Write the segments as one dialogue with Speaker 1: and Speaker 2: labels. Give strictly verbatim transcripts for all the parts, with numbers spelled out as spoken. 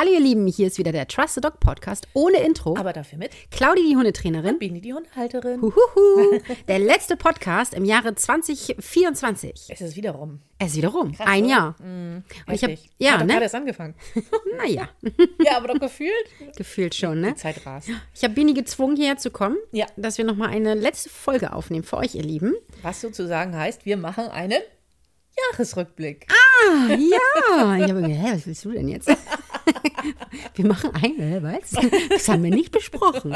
Speaker 1: Hallo ihr Lieben, hier ist wieder der Trust the Dog Podcast ohne Intro.
Speaker 2: Aber dafür mit
Speaker 1: Claudi, die Hundetrainerin.
Speaker 2: Bini, die Hundehalterin.
Speaker 1: Huhuhu. Der letzte Podcast im Jahre zwanzig vierundzwanzig.
Speaker 2: Es ist wieder rum.
Speaker 1: Es ist wieder rum.
Speaker 2: Krass,
Speaker 1: Ein
Speaker 2: oder?
Speaker 1: Jahr.
Speaker 2: Mhm,
Speaker 1: Und ich hab,
Speaker 2: heftig.
Speaker 1: ja,
Speaker 2: Hat doch
Speaker 1: ne?
Speaker 2: gerade erst angefangen.
Speaker 1: Naja,
Speaker 2: Ja, aber doch gefühlt.
Speaker 1: gefühlt schon, ne?
Speaker 2: Die Zeit rast.
Speaker 1: Ich habe Bini gezwungen, hierher zu kommen,
Speaker 2: Ja.
Speaker 1: dass wir nochmal eine letzte Folge aufnehmen für euch, ihr Lieben.
Speaker 2: Was sozusagen heißt, wir machen einen Jahresrückblick.
Speaker 1: Ah, ja. Ich habe mir gedacht, hä, was willst du denn jetzt? Wir machen eine, was? Das haben wir nicht besprochen.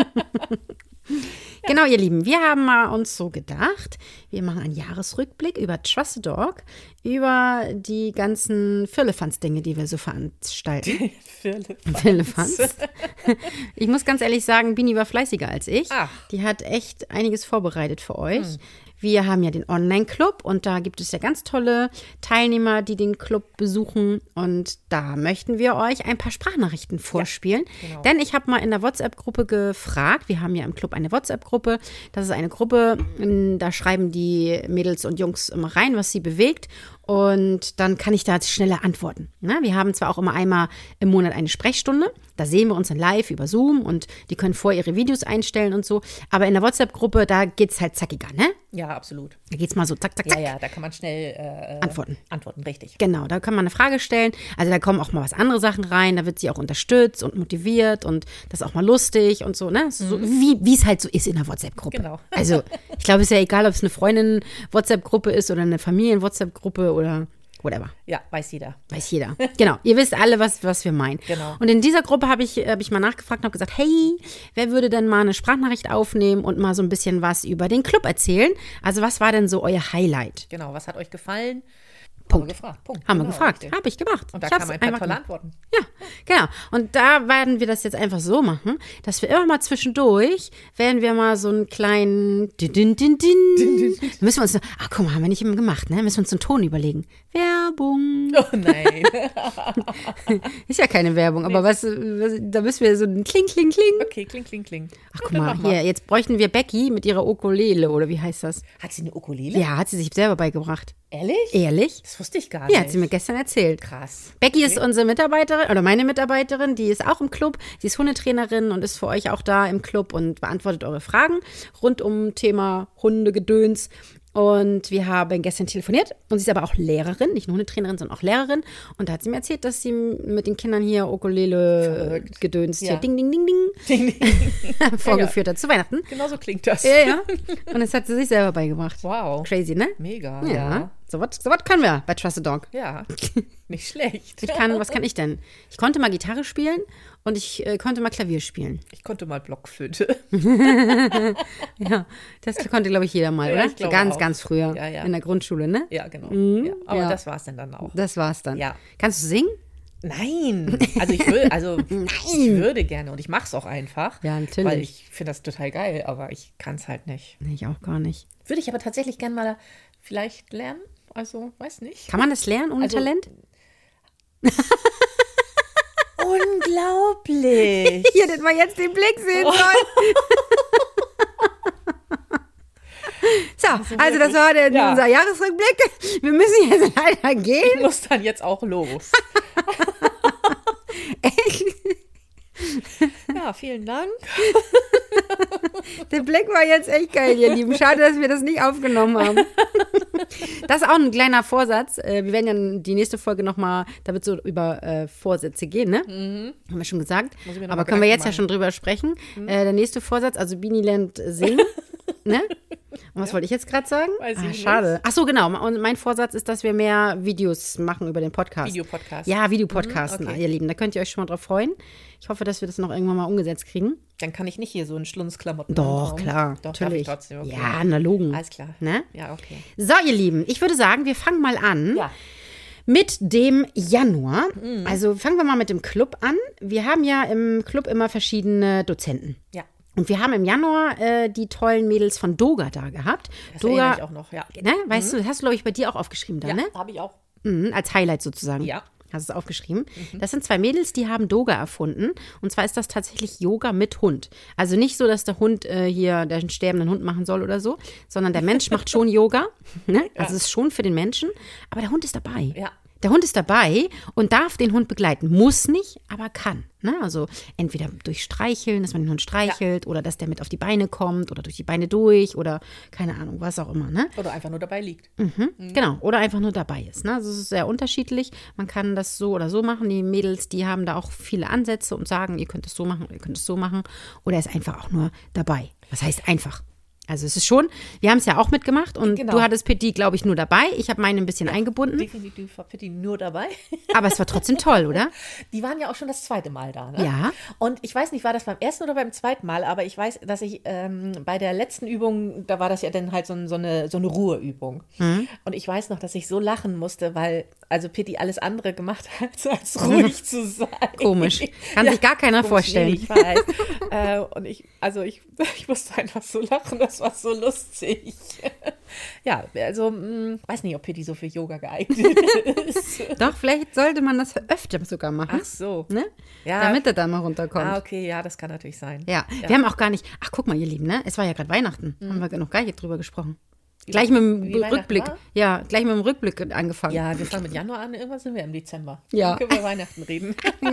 Speaker 1: Genau, ihr Lieben, wir haben mal uns so gedacht, wir machen einen Jahresrückblick über Trust the Dog, über die ganzen Firlefanz-Dinge, die wir so veranstalten.
Speaker 2: Firlefanz.
Speaker 1: Firlefanz. Ich muss ganz ehrlich sagen, Bini war fleißiger als ich.
Speaker 2: Ach.
Speaker 1: Die hat echt einiges vorbereitet für euch. Hm. Wir haben ja den Online-Club und da gibt es ja ganz tolle Teilnehmer, die den Club besuchen. Und da möchten wir euch ein paar Sprachnachrichten vorspielen. Ja, genau. Denn ich habe mal in der WhatsApp-Gruppe gefragt, wir haben ja im Club eine WhatsApp-Gruppe. Das ist eine Gruppe, da schreiben die Mädels und Jungs immer rein, was sie bewegt. Und dann kann ich da schneller antworten. Na, wir haben zwar auch immer einmal im Monat eine Sprechstunde. Da sehen wir uns dann live über Zoom und die können vorher ihre Videos einstellen und so. Aber in der WhatsApp-Gruppe, da geht es halt zackiger, ne?
Speaker 2: Ja, absolut.
Speaker 1: Da geht es mal so zack, zack, zack.
Speaker 2: Ja, ja, da kann man schnell äh,
Speaker 1: antworten.
Speaker 2: Antworten, richtig.
Speaker 1: Genau, da kann man eine Frage stellen. Also da kommen auch mal was andere Sachen rein. Da wird sie auch unterstützt und motiviert und das ist auch mal lustig und so, ne? So, mhm. Wie es halt so ist in der WhatsApp-Gruppe.
Speaker 2: Genau.
Speaker 1: Also ich glaube, es ist ja egal, ob es eine Freundin-WhatsApp-Gruppe ist oder eine Familien-WhatsApp-Gruppe oder whatever.
Speaker 2: Ja, weiß jeder.
Speaker 1: Weiß jeder. Genau, ihr wisst alle, was, was wir meinen.
Speaker 2: Genau.
Speaker 1: Und in dieser Gruppe habe ich, hab ich mal nachgefragt und habe gesagt, hey, wer würde denn mal eine Sprachnachricht aufnehmen und mal so ein bisschen was über den Club erzählen? Also was war denn so euer Highlight?
Speaker 2: Genau, was hat euch gefallen?
Speaker 1: Punkt.
Speaker 2: Haben wir gefragt. Punkt.
Speaker 1: Haben
Speaker 2: genau,
Speaker 1: wir gefragt.
Speaker 2: richtig.
Speaker 1: Habe ich gemacht.
Speaker 2: Und da
Speaker 1: ich
Speaker 2: kamen ein paar tolle
Speaker 1: gemacht.
Speaker 2: Antworten.
Speaker 1: Ja, genau. Und da werden wir das jetzt einfach so machen, dass wir immer mal zwischendurch, werden wir mal so einen kleinen din, din, din, din. Da müssen wir uns, ach guck mal, haben wir nicht immer gemacht, ne? Müssen wir uns einen Ton überlegen. Werbung.
Speaker 2: Oh nein.
Speaker 1: Ist ja keine Werbung, aber was, was, da müssen wir so ein Kling, Kling, Kling.
Speaker 2: Okay, kling, kling, kling.
Speaker 1: Ach guck mal, hier, jetzt bräuchten wir Becky mit ihrer Ukulele, oder wie heißt das?
Speaker 2: Hat sie eine Ukulele?
Speaker 1: Ja, hat sie sich selber beigebracht.
Speaker 2: Ehrlich?
Speaker 1: Ehrlich?
Speaker 2: Das wusste ich gar nicht.
Speaker 1: Ja, hat sie mir gestern erzählt.
Speaker 2: Krass.
Speaker 1: Becky ist unsere Mitarbeiterin, oder meine Mitarbeiterin, die ist auch im Club. Sie ist Hundetrainerin und ist für euch auch da im Club und beantwortet eure Fragen rund um Thema Hundegedöns. Und wir haben gestern telefoniert und sie ist aber auch Lehrerin, nicht nur Hundetrainerin, sondern auch Lehrerin. Und da hat sie mir erzählt, dass sie mit den Kindern hier Ukulele-Gedöns
Speaker 2: Ja.
Speaker 1: hier Ding, Ding, Ding, Ding,
Speaker 2: Ding, ding.
Speaker 1: vorgeführt hat zu Weihnachten.
Speaker 2: Genau so klingt das.
Speaker 1: Ja, ja. Und das hat sie sich selber beigebracht.
Speaker 2: Wow.
Speaker 1: Crazy, ne?
Speaker 2: Mega,
Speaker 1: Ja.
Speaker 2: ja.
Speaker 1: So was so was können wir bei Trust the Dog.
Speaker 2: Ja, nicht schlecht.
Speaker 1: Ich kann, was kann ich denn? Ich konnte mal Gitarre spielen und ich äh, konnte mal Klavier spielen.
Speaker 2: Ich konnte mal Blockflöte.
Speaker 1: Ja, das konnte, glaube ich, jeder mal,
Speaker 2: Ja,
Speaker 1: oder?
Speaker 2: ich
Speaker 1: So
Speaker 2: glaube
Speaker 1: ganz,
Speaker 2: auch.
Speaker 1: ganz früher
Speaker 2: Ja, ja.
Speaker 1: in der Grundschule, ne?
Speaker 2: Ja, genau.
Speaker 1: Mhm,
Speaker 2: ja. Aber
Speaker 1: ja.
Speaker 2: das war es dann, dann auch.
Speaker 1: Das war's dann.
Speaker 2: Ja.
Speaker 1: Kannst du singen?
Speaker 2: Nein, also ich würde, also ich würde gerne und ich mache es auch einfach.
Speaker 1: Ja, natürlich.
Speaker 2: Weil ich finde das total geil, aber ich kann es halt nicht.
Speaker 1: Nee, ich auch gar nicht.
Speaker 2: Würde ich aber tatsächlich gerne mal vielleicht lernen. Also, weiß nicht.
Speaker 1: Kann man das lernen ohne
Speaker 2: Also-
Speaker 1: Talent?
Speaker 2: Unglaublich.
Speaker 1: Hier, dass man jetzt den Blick sehen soll. So, also das war der,
Speaker 2: Ja.
Speaker 1: unser Jahresrückblick. Wir müssen jetzt leider
Speaker 2: Ich
Speaker 1: gehen.
Speaker 2: muss dann jetzt auch los. Ja, vielen Dank.
Speaker 1: Der Blick war jetzt echt geil, ihr Lieben. Schade, dass wir das nicht aufgenommen haben. Das ist auch ein kleiner Vorsatz. Äh, Wir werden ja die nächste Folge nochmal, da wird so über äh, Vorsätze gehen, ne?
Speaker 2: Mhm.
Speaker 1: Haben wir schon gesagt.
Speaker 2: Muss ich mir noch
Speaker 1: Aber
Speaker 2: mal
Speaker 1: können wir jetzt
Speaker 2: Gedanken
Speaker 1: ja schon drüber sprechen. Äh, der nächste Vorsatz, also Bini lernt singen, ne? Und was wollte ich jetzt gerade sagen?
Speaker 2: Weiß
Speaker 1: ah,
Speaker 2: ich
Speaker 1: schade.
Speaker 2: nicht.
Speaker 1: Ach so, genau. Und mein Vorsatz ist, dass wir mehr Videos machen über den Podcast.
Speaker 2: Videopodcast.
Speaker 1: Ja, Videopodcasten,
Speaker 2: Mhm, okay.
Speaker 1: ihr Lieben. Da könnt ihr euch schon mal drauf freuen. Ich hoffe, dass wir das noch irgendwann mal umgesetzt kriegen.
Speaker 2: Dann kann ich nicht hier so in Schlunzklamotten
Speaker 1: Doch,
Speaker 2: rumkommen.
Speaker 1: klar.
Speaker 2: Doch,
Speaker 1: natürlich.
Speaker 2: darf ich trotzdem. Okay.
Speaker 1: Ja, analogen.
Speaker 2: Alles klar.
Speaker 1: Ne?
Speaker 2: Ja, okay.
Speaker 1: So, ihr Lieben, ich würde sagen, wir fangen mal an
Speaker 2: Ja.
Speaker 1: mit dem Januar. Also fangen wir mal mit dem Club an. Wir haben ja im Club immer verschiedene Dozenten.
Speaker 2: Ja.
Speaker 1: Und wir haben im Januar äh, die tollen Mädels von Doga da gehabt.
Speaker 2: Das erinnere
Speaker 1: Doga,
Speaker 2: ich auch noch, ja.
Speaker 1: ne, weißt du, das hast du, glaube ich, bei dir auch aufgeschrieben da,
Speaker 2: Ja,
Speaker 1: ne?
Speaker 2: habe ich auch.
Speaker 1: Mhm, als Highlight sozusagen.
Speaker 2: Ja.
Speaker 1: Hast du es aufgeschrieben? Das sind zwei Mädels, die haben Doga erfunden. Und zwar ist das tatsächlich Yoga mit Hund. Also nicht so, dass der Hund äh, hier den sterbenden Hund machen soll oder so, sondern der Mensch macht schon Yoga. Ne? Also es ist schon für den Menschen, aber der Hund ist dabei.
Speaker 2: Ja.
Speaker 1: Der Hund ist dabei und darf den Hund begleiten. Muss nicht, aber kann. Ne? Also entweder durch Streicheln, dass man den Hund streichelt ja. oder dass der mit auf die Beine kommt oder durch die Beine durch oder keine Ahnung, was auch immer. Ne?
Speaker 2: Oder einfach nur dabei liegt.
Speaker 1: Mhm. Mhm. Genau, oder einfach nur dabei ist. Ne? Also es ist sehr unterschiedlich. Man kann das so oder so machen. Die Mädels, die haben da auch viele Ansätze und sagen, ihr könnt es so machen, ihr könnt es so machen. Oder er ist einfach auch nur dabei. Was heißt einfach? Also es ist schon, wir haben es ja auch mitgemacht und genau. du hattest Pitti, glaube ich, nur dabei. Ich habe meine ein bisschen ja, eingebunden.
Speaker 2: Definitiv war Pitti nur dabei.
Speaker 1: Aber es war trotzdem toll, oder?
Speaker 2: Die waren ja auch schon das zweite Mal da. Ne?
Speaker 1: Ja.
Speaker 2: Und ich weiß nicht, war das beim ersten oder beim zweiten Mal, aber ich weiß, dass ich ähm, bei der letzten Übung, da war das ja dann halt so, so, eine, so eine Ruheübung. Mhm. Und ich weiß noch, dass ich so lachen musste, weil also Pitti alles andere gemacht hat, als ruhig zu sein.
Speaker 1: Komisch. Kann ja, sich gar keiner komisch, vorstellen.
Speaker 2: Nee, ich weiß. äh, und ich, also ich, ich musste einfach so lachen, das war so lustig. Ja, also mh, weiß nicht, ob Pitti so für Yoga geeignet ist.
Speaker 1: Doch, vielleicht sollte man das öfter sogar machen.
Speaker 2: Ach so.
Speaker 1: Ne?
Speaker 2: Ja.
Speaker 1: Damit er da mal runterkommt.
Speaker 2: Ah, okay, ja, das kann natürlich sein.
Speaker 1: Ja,
Speaker 2: ja.
Speaker 1: wir haben auch gar nicht, ach guck mal, ihr Lieben, ne? Es war ja gerade Weihnachten, mhm. haben wir noch gar nicht drüber gesprochen. Gleich mit dem Wie Rückblick. Ja, gleich mit dem Rückblick angefangen.
Speaker 2: Ja, wir fangen mit Januar an, irgendwann sind wir im Dezember.
Speaker 1: Ja.
Speaker 2: Dann können wir über Weihnachten reden.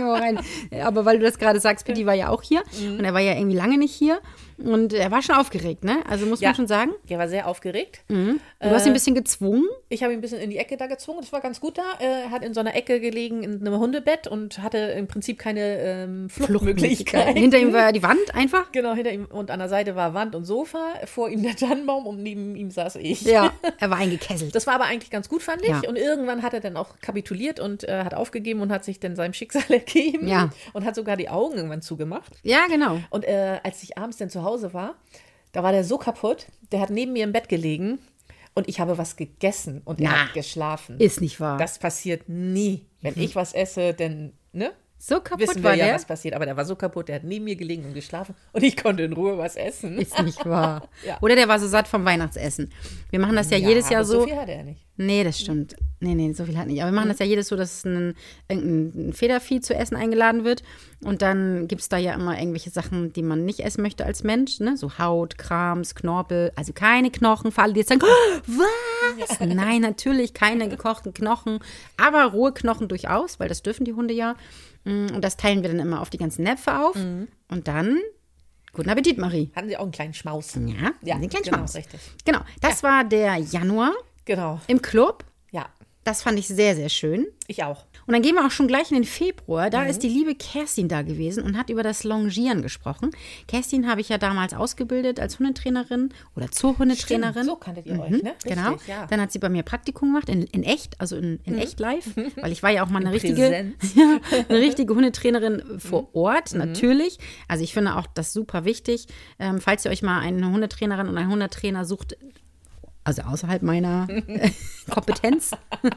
Speaker 1: Aber weil du das gerade sagst, Pitti war ja auch hier mhm. und er war ja irgendwie lange nicht hier und er war schon aufgeregt, ne? Also muss
Speaker 2: ja.
Speaker 1: man schon sagen.
Speaker 2: Er war sehr aufgeregt.
Speaker 1: Mhm. Du hast ihn ein bisschen gezwungen.
Speaker 2: Ich habe ihn ein bisschen in die Ecke da gezwungen, das war ganz gut da. Er hat in so einer Ecke gelegen, in einem Hundebett und hatte im Prinzip keine ähm, Fluchtmöglichkeit.
Speaker 1: Hinter ihm war die Wand einfach.
Speaker 2: Genau, hinter ihm und an der Seite war Wand und Sofa, vor ihm der Tannenbaum und neben ihm saß ich.
Speaker 1: Ja, er war eingekesselt.
Speaker 2: Das war aber eigentlich ganz gut, fand ich.
Speaker 1: Ja.
Speaker 2: Und irgendwann hat er dann auch kapituliert und äh, hat aufgegeben und hat sich dann seinem Schicksal ergeben.
Speaker 1: Ja.
Speaker 2: Und hat sogar die Augen irgendwann zugemacht.
Speaker 1: Ja, genau.
Speaker 2: Und äh, als ich abends dann zu Hause war, da war der so kaputt, der hat neben mir im Bett gelegen und ich habe was gegessen und er
Speaker 1: Na,
Speaker 2: hat geschlafen.
Speaker 1: Ist nicht wahr.
Speaker 2: Das passiert nie. Wenn mhm. ich was esse, dann, ne?
Speaker 1: So kaputt
Speaker 2: Wissen wir
Speaker 1: war
Speaker 2: ja,
Speaker 1: der?
Speaker 2: was passiert. Aber der war so kaputt, der hat neben mir gelegen und geschlafen und ich konnte in Ruhe was essen.
Speaker 1: Ist nicht wahr.
Speaker 2: Ja.
Speaker 1: Oder der war so satt vom Weihnachtsessen. Wir machen das ja, ja jedes Jahr
Speaker 2: aber
Speaker 1: so.
Speaker 2: So viel hat er nicht.
Speaker 1: Nee, das stimmt. Nee, nee, so viel hat er nicht. Aber wir machen mhm. das ja jedes so, dass ein, irgendein Federvieh zu essen eingeladen wird. Und dann gibt es da ja immer irgendwelche Sachen, die man nicht essen möchte als Mensch. Ne? So Haut, Krams, Knorpel. Also keine Knochen. Für alle, die jetzt sagen, oh, was? Ja. Nein, natürlich keine gekochten Knochen. Aber rohe Knochen durchaus, weil das dürfen die Hunde ja. Und das teilen wir dann immer auf die ganzen Näpfe auf. Mhm. Und dann, guten Appetit, Marie.
Speaker 2: Hatten Sie auch einen kleinen Schmaus?
Speaker 1: Ja,
Speaker 2: ja
Speaker 1: einen kleinen
Speaker 2: genau,
Speaker 1: Schmaus.
Speaker 2: Richtig.
Speaker 1: Genau, das ja. war der Januar.
Speaker 2: Genau.
Speaker 1: Im Club.
Speaker 2: Ja.
Speaker 1: Das fand ich sehr, sehr schön.
Speaker 2: Ich auch.
Speaker 1: Und dann gehen wir auch schon gleich in den Februar. Da mhm. ist die liebe Kerstin da gewesen und hat über das Longieren gesprochen. Kerstin habe ich ja damals ausgebildet als Hundetrainerin oder zur Hundetrainerin.
Speaker 2: Stimmt, so kanntet ihr
Speaker 1: mhm.
Speaker 2: euch, ne? Richtig,
Speaker 1: genau.
Speaker 2: Ja.
Speaker 1: Dann hat sie bei mir Praktikum gemacht, in, in echt, also in, in mhm. echt live. Weil ich war ja auch mal eine
Speaker 2: in
Speaker 1: richtige, ja, eine richtige Hundetrainerin vor
Speaker 2: mhm.
Speaker 1: Ort, natürlich. Also ich finde auch das super wichtig. Ähm, falls ihr euch mal eine Hundetrainerin und einen Hundetrainer sucht, also außerhalb meiner äh, Kompetenz,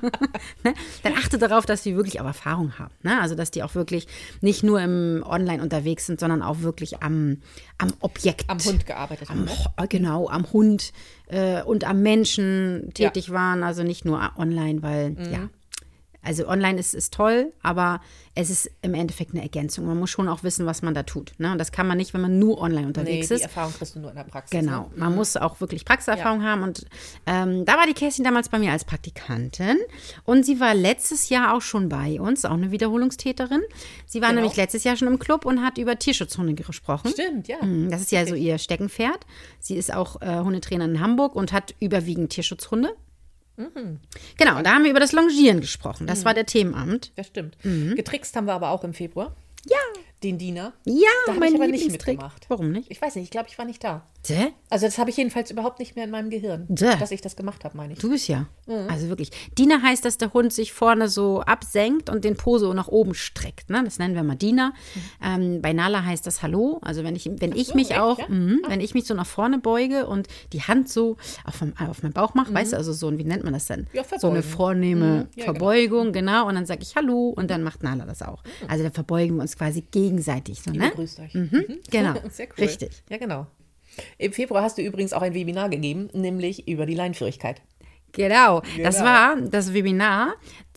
Speaker 1: ne? Dann achte darauf, dass die wirklich auch Erfahrung haben. Ne? Also, dass die auch wirklich nicht nur im Online unterwegs sind, sondern auch wirklich am, am Objekt.
Speaker 2: Am Hund gearbeitet haben.
Speaker 1: Am, ne? Genau, am Hund äh, und am Menschen tätig ja. waren. Also nicht nur online, weil, mhm. ja. Also online ist, ist toll, aber es ist im Endeffekt eine Ergänzung. Man muss schon auch wissen, was man da tut. Ne? Und das kann man nicht, wenn man nur online unterwegs
Speaker 2: nee,
Speaker 1: ist.
Speaker 2: Die Erfahrung kriegst du nur in der Praxis.
Speaker 1: Genau,
Speaker 2: ne?
Speaker 1: man
Speaker 2: mhm.
Speaker 1: muss auch wirklich Praxiserfahrung
Speaker 2: ja.
Speaker 1: haben. Und ähm, da war die Kerstin damals bei mir als Praktikantin. Und sie war letztes Jahr auch schon bei uns, auch eine Wiederholungstäterin. Sie war
Speaker 2: genau.
Speaker 1: nämlich letztes Jahr schon im Club und hat über Tierschutzhunde gesprochen.
Speaker 2: Stimmt, ja.
Speaker 1: Das ist ja so ihr Steckenpferd. Sie ist auch äh, Hundetrainerin in Hamburg und hat überwiegend Tierschutzhunde. Mhm. Genau, da haben wir über das Longieren gesprochen. Das mhm. war der Themenabend.
Speaker 2: Das stimmt.
Speaker 1: Mhm.
Speaker 2: Getrickst haben wir aber auch im Februar.
Speaker 1: Ja.
Speaker 2: Den Diener.
Speaker 1: Ja,
Speaker 2: da
Speaker 1: mein
Speaker 2: ich aber
Speaker 1: Lieblingstrick.
Speaker 2: nicht mitgemacht.
Speaker 1: Warum nicht?
Speaker 2: Ich weiß nicht, ich glaube, ich war nicht da.
Speaker 1: Dä?
Speaker 2: Also das habe ich jedenfalls überhaupt nicht mehr in meinem Gehirn,
Speaker 1: Dä?
Speaker 2: dass ich das gemacht habe, meine ich.
Speaker 1: Du bist ja.
Speaker 2: Mhm.
Speaker 1: Also wirklich. Diener heißt, dass der Hund sich vorne so absenkt und den Po so nach oben streckt. Ne? Das nennen wir mal Diener. Mhm. Ähm, bei Nala heißt das Hallo. Also wenn ich, wenn ich
Speaker 2: so,
Speaker 1: mich
Speaker 2: echt,
Speaker 1: auch,
Speaker 2: ja?
Speaker 1: mh,
Speaker 2: ah.
Speaker 1: wenn ich mich so nach vorne beuge und die Hand so auf, mein, auf meinen Bauch mache,
Speaker 2: mhm.
Speaker 1: weißt du, also so, wie nennt man das denn?
Speaker 2: Ja,
Speaker 1: so eine vornehme
Speaker 2: mhm. ja,
Speaker 1: Verbeugung, genau. genau. Und dann sage ich Hallo und dann macht Nala das auch. Mhm. Also dann verbeugen wir uns quasi gegenseitig. So, ne?
Speaker 2: Grüßt euch.
Speaker 1: Mhm. Genau.
Speaker 2: Sehr cool.
Speaker 1: Richtig.
Speaker 2: Ja, genau. Im Februar hast du übrigens auch ein Webinar gegeben, nämlich über die Leinführigkeit.
Speaker 1: Genau.
Speaker 2: genau,
Speaker 1: das war das Webinar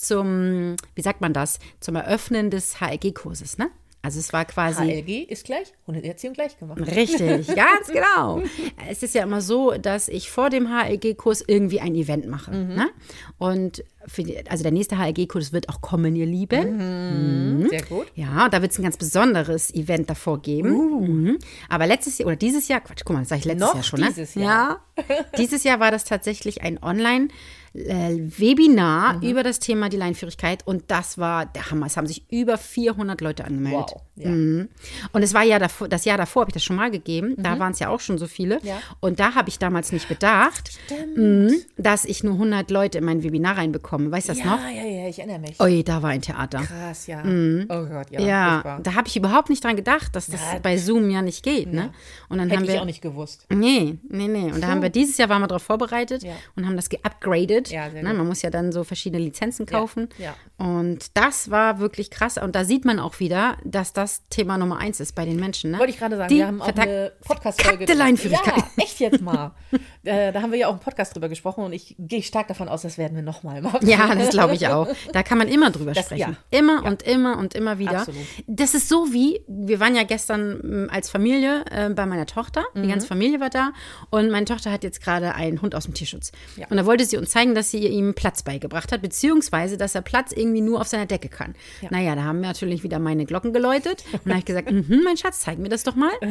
Speaker 1: zum, wie sagt man das, zum Eröffnen des H L G-Kurses, ne? Also es war quasi...
Speaker 2: H L G ist gleich, Hundeerziehung gleich gemacht.
Speaker 1: Richtig, ganz genau. Es ist ja immer so, dass ich vor dem H L G-Kurs irgendwie ein Event mache. Mhm. Ne? Und für die, also der nächste H L G-Kurs wird auch kommen, ihr Lieben.
Speaker 2: Mhm. Sehr gut.
Speaker 1: Ja, da wird es ein ganz besonderes Event davor geben.
Speaker 2: Uh.
Speaker 1: Mhm. Aber letztes Jahr, oder dieses Jahr, Quatsch, guck mal, das sage ich letztes
Speaker 2: Noch
Speaker 1: Jahr schon, ne?
Speaker 2: dieses Jahr.
Speaker 1: Ja, dieses Jahr war das tatsächlich ein Online- Äh, Webinar mhm. über das Thema die Leinenführigkeit und das war der Hammer. Es haben sich über vierhundert Leute angemeldet.
Speaker 2: Wow. Ja.
Speaker 1: Mhm. Und es war ja davor, das Jahr davor habe ich das schon mal gegeben.
Speaker 2: Mhm.
Speaker 1: Da waren es ja auch schon so viele.
Speaker 2: Ja.
Speaker 1: Und da habe ich damals nicht bedacht, mh, dass ich nur hundert Leute in mein Webinar reinbekomme. Weißt du das
Speaker 2: ja,
Speaker 1: noch?
Speaker 2: Ja, ja, ich erinnere mich.
Speaker 1: Ui, da war ein Theater.
Speaker 2: Krass, ja.
Speaker 1: Mhm.
Speaker 2: Oh Gott, ja.
Speaker 1: Ja,
Speaker 2: furchtbar.
Speaker 1: da habe ich überhaupt nicht dran gedacht, dass das
Speaker 2: Ja.
Speaker 1: bei Zoom ja nicht geht. Ne? Und dann
Speaker 2: Hätte
Speaker 1: haben
Speaker 2: ich
Speaker 1: wir
Speaker 2: auch nicht gewusst.
Speaker 1: Nee, nee, nee. Und da haben wir dieses Jahr waren wir darauf vorbereitet
Speaker 2: Ja.
Speaker 1: und haben das geupgradet.
Speaker 2: Ja, sehr
Speaker 1: ne,
Speaker 2: gut.
Speaker 1: man muss ja dann so verschiedene Lizenzen kaufen.
Speaker 2: Ja,
Speaker 1: Und das war wirklich krass. Und da sieht man auch wieder, dass das Thema Nummer eins ist bei den Menschen. Ne?
Speaker 2: Wollte ich gerade sagen,
Speaker 1: Die
Speaker 2: wir haben auch
Speaker 1: vertack-
Speaker 2: eine Podcast-Folge.
Speaker 1: verkackte Leinenführigkeit.
Speaker 2: Ja, echt jetzt mal. äh, da haben wir ja auch einen Podcast drüber gesprochen und ich gehe stark davon aus, das werden wir nochmal machen.
Speaker 1: Ja, das glaube ich auch. Da kann man immer drüber
Speaker 2: Das-
Speaker 1: sprechen.
Speaker 2: ja.
Speaker 1: Immer und immer und immer wieder.
Speaker 2: Absolut.
Speaker 1: Das ist so wie, wir waren ja gestern m, als Familie äh, bei meiner Tochter. Die
Speaker 2: Mhm.
Speaker 1: ganze Familie war da. Und meine Tochter hat jetzt gerade einen Hund aus dem Tierschutz.
Speaker 2: Ja.
Speaker 1: Und da wollte sie uns zeigen, dass sie ihm Platz beigebracht hat, beziehungsweise, dass er Platz irgendwie nur auf seiner Decke kann.
Speaker 2: Ja.
Speaker 1: Naja, da haben natürlich wieder meine Glocken geläutet. Und da habe ich gesagt, mhm, mein Schatz, zeig mir das doch mal.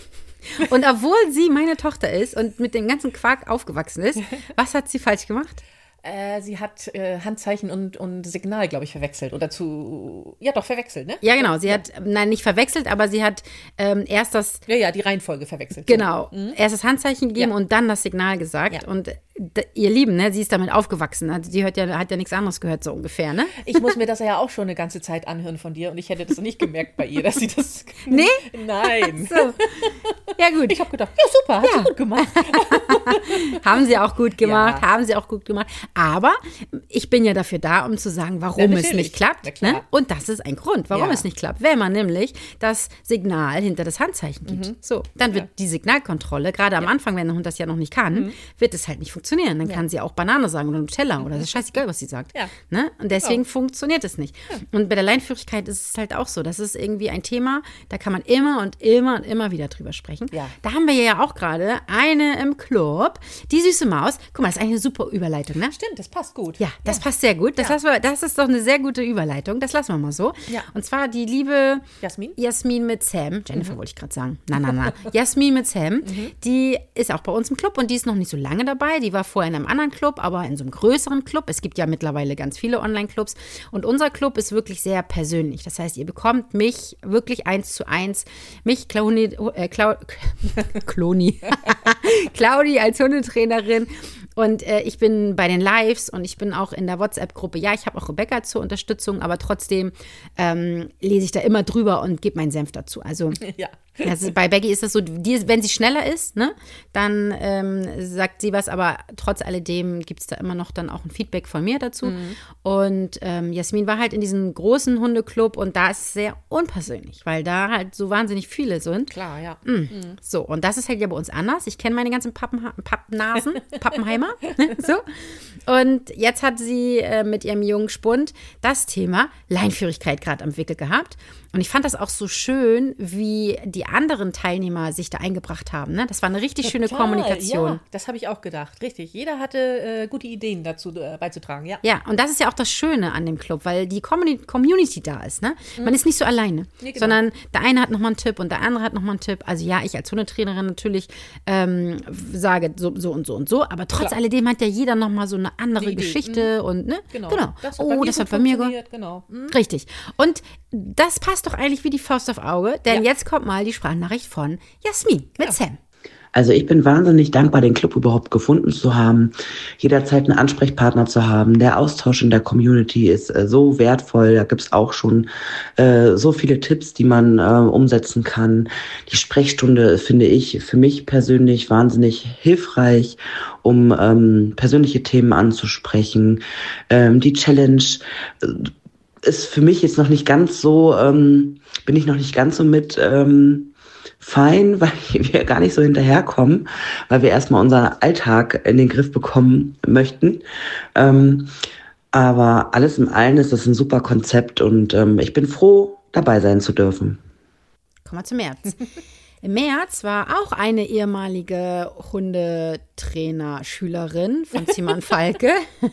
Speaker 1: Und obwohl sie meine Tochter ist und mit dem ganzen Quark aufgewachsen ist, was hat sie falsch gemacht?
Speaker 2: Äh, sie hat äh, Handzeichen und, und Signal, glaube ich, verwechselt. Oder zu. Ja, doch, verwechselt, ne?
Speaker 1: Ja, genau. Sie hat, nein, nicht verwechselt, aber sie hat ähm, erst das,
Speaker 2: Ja, ja, die Reihenfolge verwechselt.
Speaker 1: genau, erst das Handzeichen gegeben
Speaker 2: Ja.
Speaker 1: und dann das Signal gesagt.
Speaker 2: Ja.
Speaker 1: Und d- ihr Lieben, ne, sie ist damit aufgewachsen. Also die hört ja, hat ja nichts anderes gehört, so ungefähr, ne?
Speaker 2: Ich muss mir das ja auch schon eine ganze Zeit anhören von dir und ich hätte das nicht gemerkt bei ihr, dass sie das.
Speaker 1: Nee?
Speaker 2: Nein.
Speaker 1: So. Ja, gut.
Speaker 2: Ich habe gedacht, ja, super, hat
Speaker 1: Ja.
Speaker 2: sie gut gemacht.
Speaker 1: Haben sie auch gut gemacht,
Speaker 2: Ja.
Speaker 1: haben sie auch gut gemacht. Aber ich bin ja dafür da, um zu sagen, warum
Speaker 2: Ja,
Speaker 1: es
Speaker 2: natürlich.
Speaker 1: nicht klappt.
Speaker 2: Na klar.
Speaker 1: Ne? Und das ist ein Grund, warum
Speaker 2: Ja.
Speaker 1: es nicht klappt. Wenn man nämlich das Signal hinter das Handzeichen gibt. So, dann wird
Speaker 2: Mhm. Ja.
Speaker 1: die Signalkontrolle, gerade am Anfang, wenn der Hund das ja noch nicht kann,
Speaker 2: Mhm.
Speaker 1: wird es halt nicht funktionieren. Dann kann sie auch Banane sagen oder Nutella oder das ist scheißegal, was sie sagt.
Speaker 2: Ja.
Speaker 1: Ne? Und deswegen funktioniert es nicht. Und bei der Leinführigkeit ist es halt auch so. Das ist irgendwie ein Thema, da kann man immer und immer und immer wieder drüber sprechen.
Speaker 2: Ja.
Speaker 1: Da haben wir ja auch gerade eine im Club, die süße Maus. Guck mal, das ist eigentlich eine super Überleitung, ne?
Speaker 2: Stimmt, das passt gut.
Speaker 1: Ja, das passt sehr gut. Das,
Speaker 2: Ja.
Speaker 1: lassen wir, das ist doch eine sehr gute Überleitung. Das lassen wir mal so.
Speaker 2: Ja.
Speaker 1: Und zwar die liebe
Speaker 2: Jasmin?
Speaker 1: Jasmin mit Sam. Jennifer wollte ich gerade sagen. Na, na, na. Jasmin mit Sam, die ist auch bei uns im Club und die ist noch nicht so lange dabei. Die war vorher in einem anderen Club, aber in so einem größeren Club. Es gibt ja mittlerweile ganz viele Online-Clubs. Und unser Club ist wirklich sehr persönlich. Das heißt, ihr bekommt mich wirklich eins zu eins. Mich, Claudi, äh, Clau, Cloni. Claudi als Hundetrainerin. Und äh, ich bin bei den Lives und ich bin auch in der WhatsApp-Gruppe. Ja, ich habe auch Rebecca zur Unterstützung, aber trotzdem ähm, lese ich da immer drüber und gebe meinen Senf dazu. Also
Speaker 2: Ja.
Speaker 1: das ist, bei Becky ist das so, die, ist- wenn sie schneller ist, ne, dann ähm, sagt sie was, aber trotz alledem gibt es da immer noch dann auch ein Feedback von mir dazu. Und ähm, Jasmin war halt in diesem großen Hundeclub und da ist es sehr unpersönlich, weil da halt so wahnsinnig viele sind.
Speaker 2: Klar, ja.
Speaker 1: So, und das ist halt ja bei uns anders. Ich kenne meine ganzen Pappenha Pappnasen, Pappenheimer. So. Und jetzt hat sie äh, mit ihrem jungen Spund das Thema Leinführigkeit gerade am Wickel gehabt. Und ich fand das auch so schön, wie die anderen Teilnehmer sich da eingebracht haben. Ne? Das war eine richtig schöne
Speaker 2: Total,
Speaker 1: Kommunikation.
Speaker 2: Ja, das habe ich auch gedacht. Richtig. Jeder hatte äh, gute Ideen dazu äh, beizutragen, ja.
Speaker 1: Ja, und das ist ja auch das Schöne an dem Club, weil die Communi- Community da ist. Ne? Man ist nicht so alleine,
Speaker 2: Nee, genau.
Speaker 1: sondern der eine hat nochmal einen Tipp und der andere hat nochmal einen Tipp. Also ja, ich als Hundetrainerin natürlich ähm, sage so, so und so und so, aber trotz
Speaker 2: Klar.
Speaker 1: alledem hat ja jeder nochmal so eine andere
Speaker 2: Eine Idee.
Speaker 1: Geschichte und ne?
Speaker 2: Genau.
Speaker 1: genau.
Speaker 2: Das hat
Speaker 1: Oh,
Speaker 2: bei
Speaker 1: das
Speaker 2: mir
Speaker 1: hat
Speaker 2: gut
Speaker 1: bei mir ge-
Speaker 2: funktioniert, genau. Mhm.
Speaker 1: Richtig. Und das passt doch eigentlich wie die Faust auf Auge, denn
Speaker 2: Ja.
Speaker 1: jetzt kommt mal die Sprachnachricht von Jasmin mit
Speaker 2: Ja.
Speaker 1: Sam.
Speaker 3: Also ich bin wahnsinnig dankbar, den Club überhaupt gefunden zu haben, jederzeit einen Ansprechpartner zu haben. Der Austausch in der Community ist äh, so wertvoll. Da gibt's auch schon äh, so viele Tipps, die man äh, umsetzen kann. Die Sprechstunde finde ich für mich persönlich wahnsinnig hilfreich, um ähm, persönliche Themen anzusprechen. Ähm, die Challenge äh, ist für mich jetzt noch nicht ganz so, ähm, bin ich noch nicht ganz so mit ähm, fein, weil wir gar nicht so hinterherkommen, weil wir erstmal unseren Alltag in den Griff bekommen möchten. Ähm, aber alles in allem ist das ein super Konzept und ähm, ich bin froh, dabei sein zu dürfen.
Speaker 1: Kommen wir zum März. Im März war auch eine ehemalige Hundetrainer-Schülerin von Simon Falke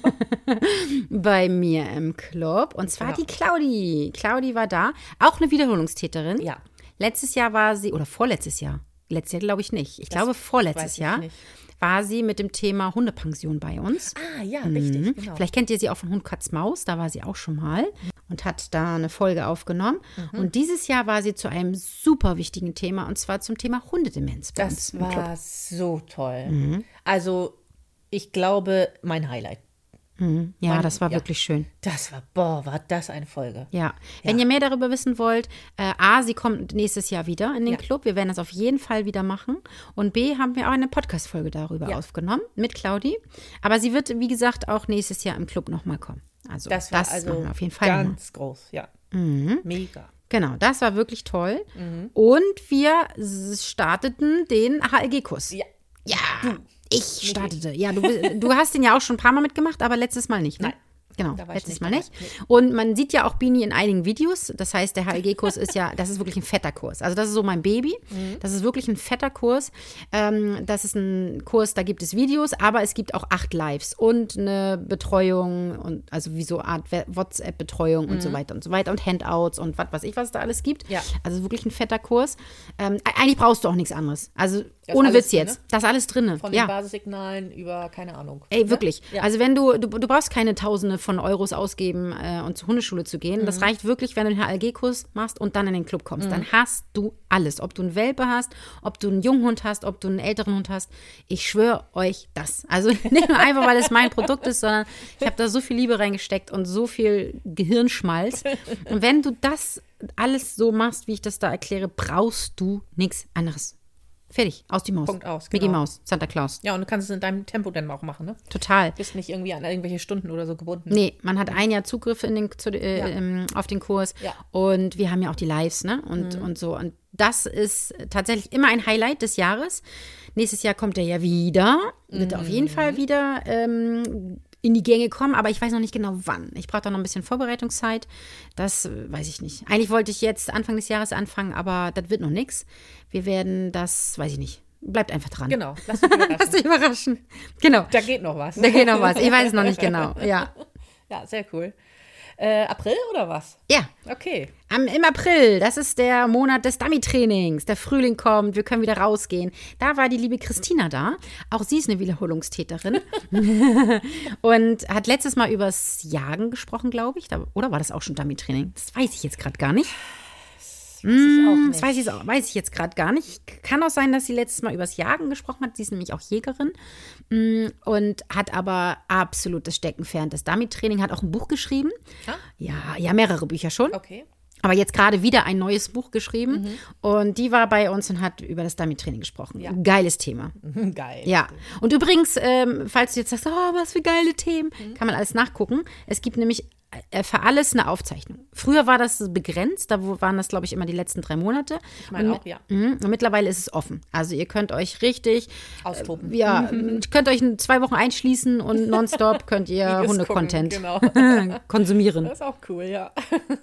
Speaker 1: bei mir im Club. Und zwar
Speaker 2: Genau.
Speaker 1: die Claudi. Claudi war da, auch eine Wiederholungstäterin.
Speaker 2: Ja.
Speaker 1: Letztes Jahr war sie, oder vorletztes Jahr, letztes Jahr glaube ich nicht. Ich
Speaker 2: Das
Speaker 1: glaube
Speaker 2: weiß
Speaker 1: vorletztes
Speaker 2: ich
Speaker 1: Jahr
Speaker 2: nicht.
Speaker 1: war sie mit dem Thema Hundepension bei uns.
Speaker 2: Ah, ja, richtig,
Speaker 1: Mhm.
Speaker 2: genau.
Speaker 1: Vielleicht kennt ihr sie auch von Hund, Katz, Maus, da war sie auch schon mal und hat da eine Folge aufgenommen.
Speaker 2: Mhm.
Speaker 1: Und dieses Jahr war sie zu einem super wichtigen Thema, und zwar zum Thema Hundedemenz bei uns
Speaker 2: Das
Speaker 1: im Club.
Speaker 2: war so toll.
Speaker 1: Mhm.
Speaker 2: Also, ich glaube, mein Highlight.
Speaker 1: Mhm. Ja,
Speaker 2: mein-
Speaker 1: das war
Speaker 2: ja.
Speaker 1: wirklich schön.
Speaker 2: Das war, boah, war das eine Folge.
Speaker 1: Ja, wenn
Speaker 2: Ja.
Speaker 1: ihr mehr darüber wissen wollt, äh, A, sie kommt nächstes Jahr wieder in den
Speaker 2: Ja.
Speaker 1: Club. Wir werden das auf jeden Fall wieder machen. Und B, haben wir auch eine Podcast-Folge darüber
Speaker 2: Ja.
Speaker 1: aufgenommen mit Claudi. Aber sie wird, wie gesagt, auch nächstes Jahr im Club nochmal kommen. Also
Speaker 2: Das war also
Speaker 1: machen wir auf jeden Fall nochmal.
Speaker 2: ganz groß, ja.
Speaker 1: Mhm.
Speaker 2: Mega.
Speaker 1: Genau, das war wirklich toll.
Speaker 2: Mhm.
Speaker 1: Und wir s- starteten den H L G-Kurs.
Speaker 2: Ja.
Speaker 1: Ja, ich startete. Ja, du, bist- du hast den ja auch schon ein paar Mal mitgemacht, aber letztes Mal nicht, ne?
Speaker 2: Nein.
Speaker 1: Genau,
Speaker 2: Da war ich
Speaker 1: letztes
Speaker 2: nicht
Speaker 1: Mal
Speaker 2: dabei.
Speaker 1: nicht. Und man sieht ja auch Bini in einigen Videos. Das heißt, der H L G-Kurs ist ja, das ist wirklich ein fetter Kurs. Also das ist so mein Baby.
Speaker 2: Mhm.
Speaker 1: Das ist wirklich ein fetter Kurs. Ähm, das ist ein Kurs, da gibt es Videos, aber es gibt auch acht Lives und eine Betreuung und also wie so eine Art WhatsApp-Betreuung und so weiter und so weiter und Handouts und was weiß ich, was es da alles gibt.
Speaker 2: Mhm. Ja.
Speaker 1: Also wirklich ein fetter Kurs. Ähm, eigentlich brauchst du auch nichts anderes. Also
Speaker 2: ist
Speaker 1: ohne
Speaker 2: alles
Speaker 1: Witz
Speaker 2: drin,
Speaker 1: jetzt.
Speaker 2: ne?
Speaker 1: Das ist alles drin.
Speaker 2: Von
Speaker 1: Ja.
Speaker 2: den Basissignalen über, keine Ahnung.
Speaker 1: Ey, wirklich.
Speaker 2: Ja.
Speaker 1: Also wenn du, du, du brauchst keine Tausende von Euros ausgeben äh, und zur Hundeschule zu gehen.
Speaker 2: Mhm.
Speaker 1: Das reicht wirklich, wenn du den H L G-Kurs machst und dann in den Club kommst.
Speaker 2: Mhm.
Speaker 1: Dann hast du alles. Ob du einen Welpe hast, ob du einen Junghund hast, ob du einen älteren Hund hast. Ich schwöre euch das. Also nicht nur einfach, weil es mein Produkt ist, sondern ich habe da so viel Liebe reingesteckt und so viel Gehirnschmalz. Und wenn du das alles so machst, wie ich das da erkläre, brauchst du nichts anderes. Fertig. Aus die Maus.
Speaker 2: Punkt aus,
Speaker 1: Mickey
Speaker 2: genau.
Speaker 1: Maus. Santa Claus.
Speaker 2: Ja, und du kannst es in deinem Tempo dann auch machen, ne?
Speaker 1: Total.
Speaker 2: Bist nicht irgendwie an irgendwelche Stunden oder so gebunden.
Speaker 1: Nee, man hat ein Jahr Zugriff in den, zu, äh,
Speaker 2: Ja.
Speaker 1: ähm, auf den Kurs.
Speaker 2: Ja.
Speaker 1: Und wir haben ja auch die Lives, ne? Und, und so. Und das ist tatsächlich immer ein Highlight des Jahres. Nächstes Jahr kommt er ja wieder. Wird auf jeden Fall wieder ähm, in die Gänge kommen, aber ich weiß noch nicht genau wann. Ich brauche da noch ein bisschen Vorbereitungszeit. Das äh, weiß ich nicht. Eigentlich wollte ich jetzt Anfang des Jahres anfangen, aber das wird noch nichts. Wir werden das, weiß ich nicht. Bleibt einfach dran.
Speaker 2: Genau, lass dich
Speaker 1: Lass
Speaker 2: überraschen.
Speaker 1: dich überraschen. Genau.
Speaker 2: Da geht noch was.
Speaker 1: Da geht noch was. Ich weiß es noch nicht genau. Ja.
Speaker 2: Ja, sehr cool. Äh, April oder was?
Speaker 1: Ja.
Speaker 2: Okay.
Speaker 1: Am, Im April, das ist der Monat des Dummy-Trainings. Der Frühling kommt, wir können wieder rausgehen. Da war die liebe Christina da. Auch sie ist eine Wiederholungstäterin. Und hat letztes Mal übers Jagen gesprochen, glaube ich. Da, oder war das auch schon Dummy-Training? Das weiß ich jetzt gerade gar nicht.
Speaker 2: Weiß ich auch
Speaker 1: Das
Speaker 2: nicht.
Speaker 1: weiß ich, auch, weiß ich jetzt gerade gar nicht. Kann auch sein, dass sie letztes Mal übers Jagen gesprochen hat. Sie ist nämlich auch Jägerin mm, und hat aber absolut das Steckenpferd des Dummy-Training. Hat auch ein Buch geschrieben.
Speaker 2: Ah.
Speaker 1: Ja, ja, mehrere Bücher schon.
Speaker 2: Okay.
Speaker 1: Aber jetzt gerade wieder ein neues Buch geschrieben. Und die war bei uns und hat über das Dummy-Training gesprochen.
Speaker 2: Ja.
Speaker 1: Geiles Thema.
Speaker 2: Geil.
Speaker 1: Ja. Und übrigens, ähm, falls du jetzt sagst, oh, was für geile Themen, kann man alles nachgucken. Es gibt nämlich äh, für alles eine Aufzeichnung. Früher war das begrenzt, da wo- waren das, glaube ich, immer die letzten drei Monate.
Speaker 2: Ich meine
Speaker 1: und,
Speaker 2: auch, ja.
Speaker 1: Mhm. Und mittlerweile ist es offen. Also ihr könnt euch richtig,
Speaker 2: Austoben.
Speaker 1: ja, könnt euch in zwei Wochen einschließen und nonstop könnt ihr
Speaker 2: Videos
Speaker 1: Hunde-Content
Speaker 2: gucken, genau.
Speaker 1: konsumieren.
Speaker 2: Das ist auch cool, ja.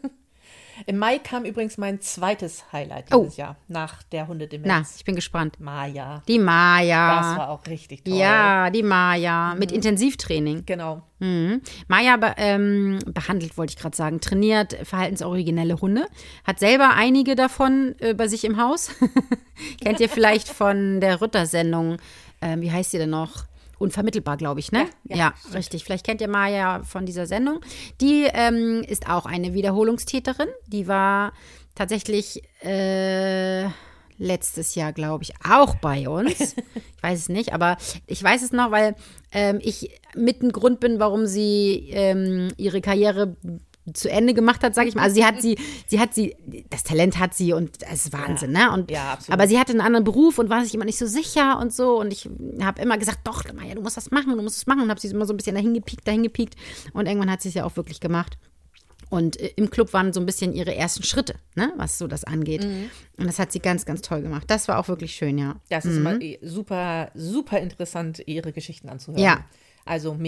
Speaker 2: Im Mai kam übrigens mein zweites Highlight
Speaker 1: Oh.
Speaker 2: dieses Jahr, nach der Hundedemenz.
Speaker 1: Na, ich bin gespannt.
Speaker 2: Maja.
Speaker 1: Die Maja.
Speaker 2: Das war auch richtig toll.
Speaker 1: Ja, die Maja mit Intensivtraining.
Speaker 2: Genau.
Speaker 1: Mhm. Maja be ähm, behandelt, wollte ich gerade sagen, trainiert verhaltensoriginelle Hunde. Hat selber einige davon äh, bei sich im Haus. Kennt ihr vielleicht von der Rütter-Sendung, ähm, wie heißt sie denn noch? Unvermittelbar, glaube ich, ne?
Speaker 2: Ja, ja,
Speaker 1: richtig. Vielleicht kennt ihr Maja von dieser Sendung. Die ähm, ist auch eine Wiederholungstäterin. Die war tatsächlich äh, letztes Jahr, glaube ich, auch bei uns. Ich weiß es nicht, aber ich weiß es noch, weil ähm, ich mit ein Grund bin, warum sie ähm, ihre Karriere zu Ende gemacht hat, sage ich mal. Also sie hat sie, sie hat sie, das Talent hat sie und das ist Wahnsinn, ne? Und,
Speaker 2: Ja, absolut.
Speaker 1: aber sie hatte einen anderen Beruf und war sich immer nicht so sicher und so. Und ich habe immer gesagt, doch, Maja, du musst das machen, du musst das machen. Und habe sie immer so ein bisschen dahin gepiekt, dahin gepiekt. Und irgendwann hat sie es ja auch wirklich gemacht. Und äh, im Club waren so ein bisschen ihre ersten Schritte, ne, was so das angeht.
Speaker 2: Mhm.
Speaker 1: Und das hat sie ganz, ganz toll gemacht. Das war auch wirklich schön, ja.
Speaker 2: Das ist immer eh super, super interessant, ihre Geschichten anzuhören.
Speaker 1: Ja.
Speaker 2: Also mega.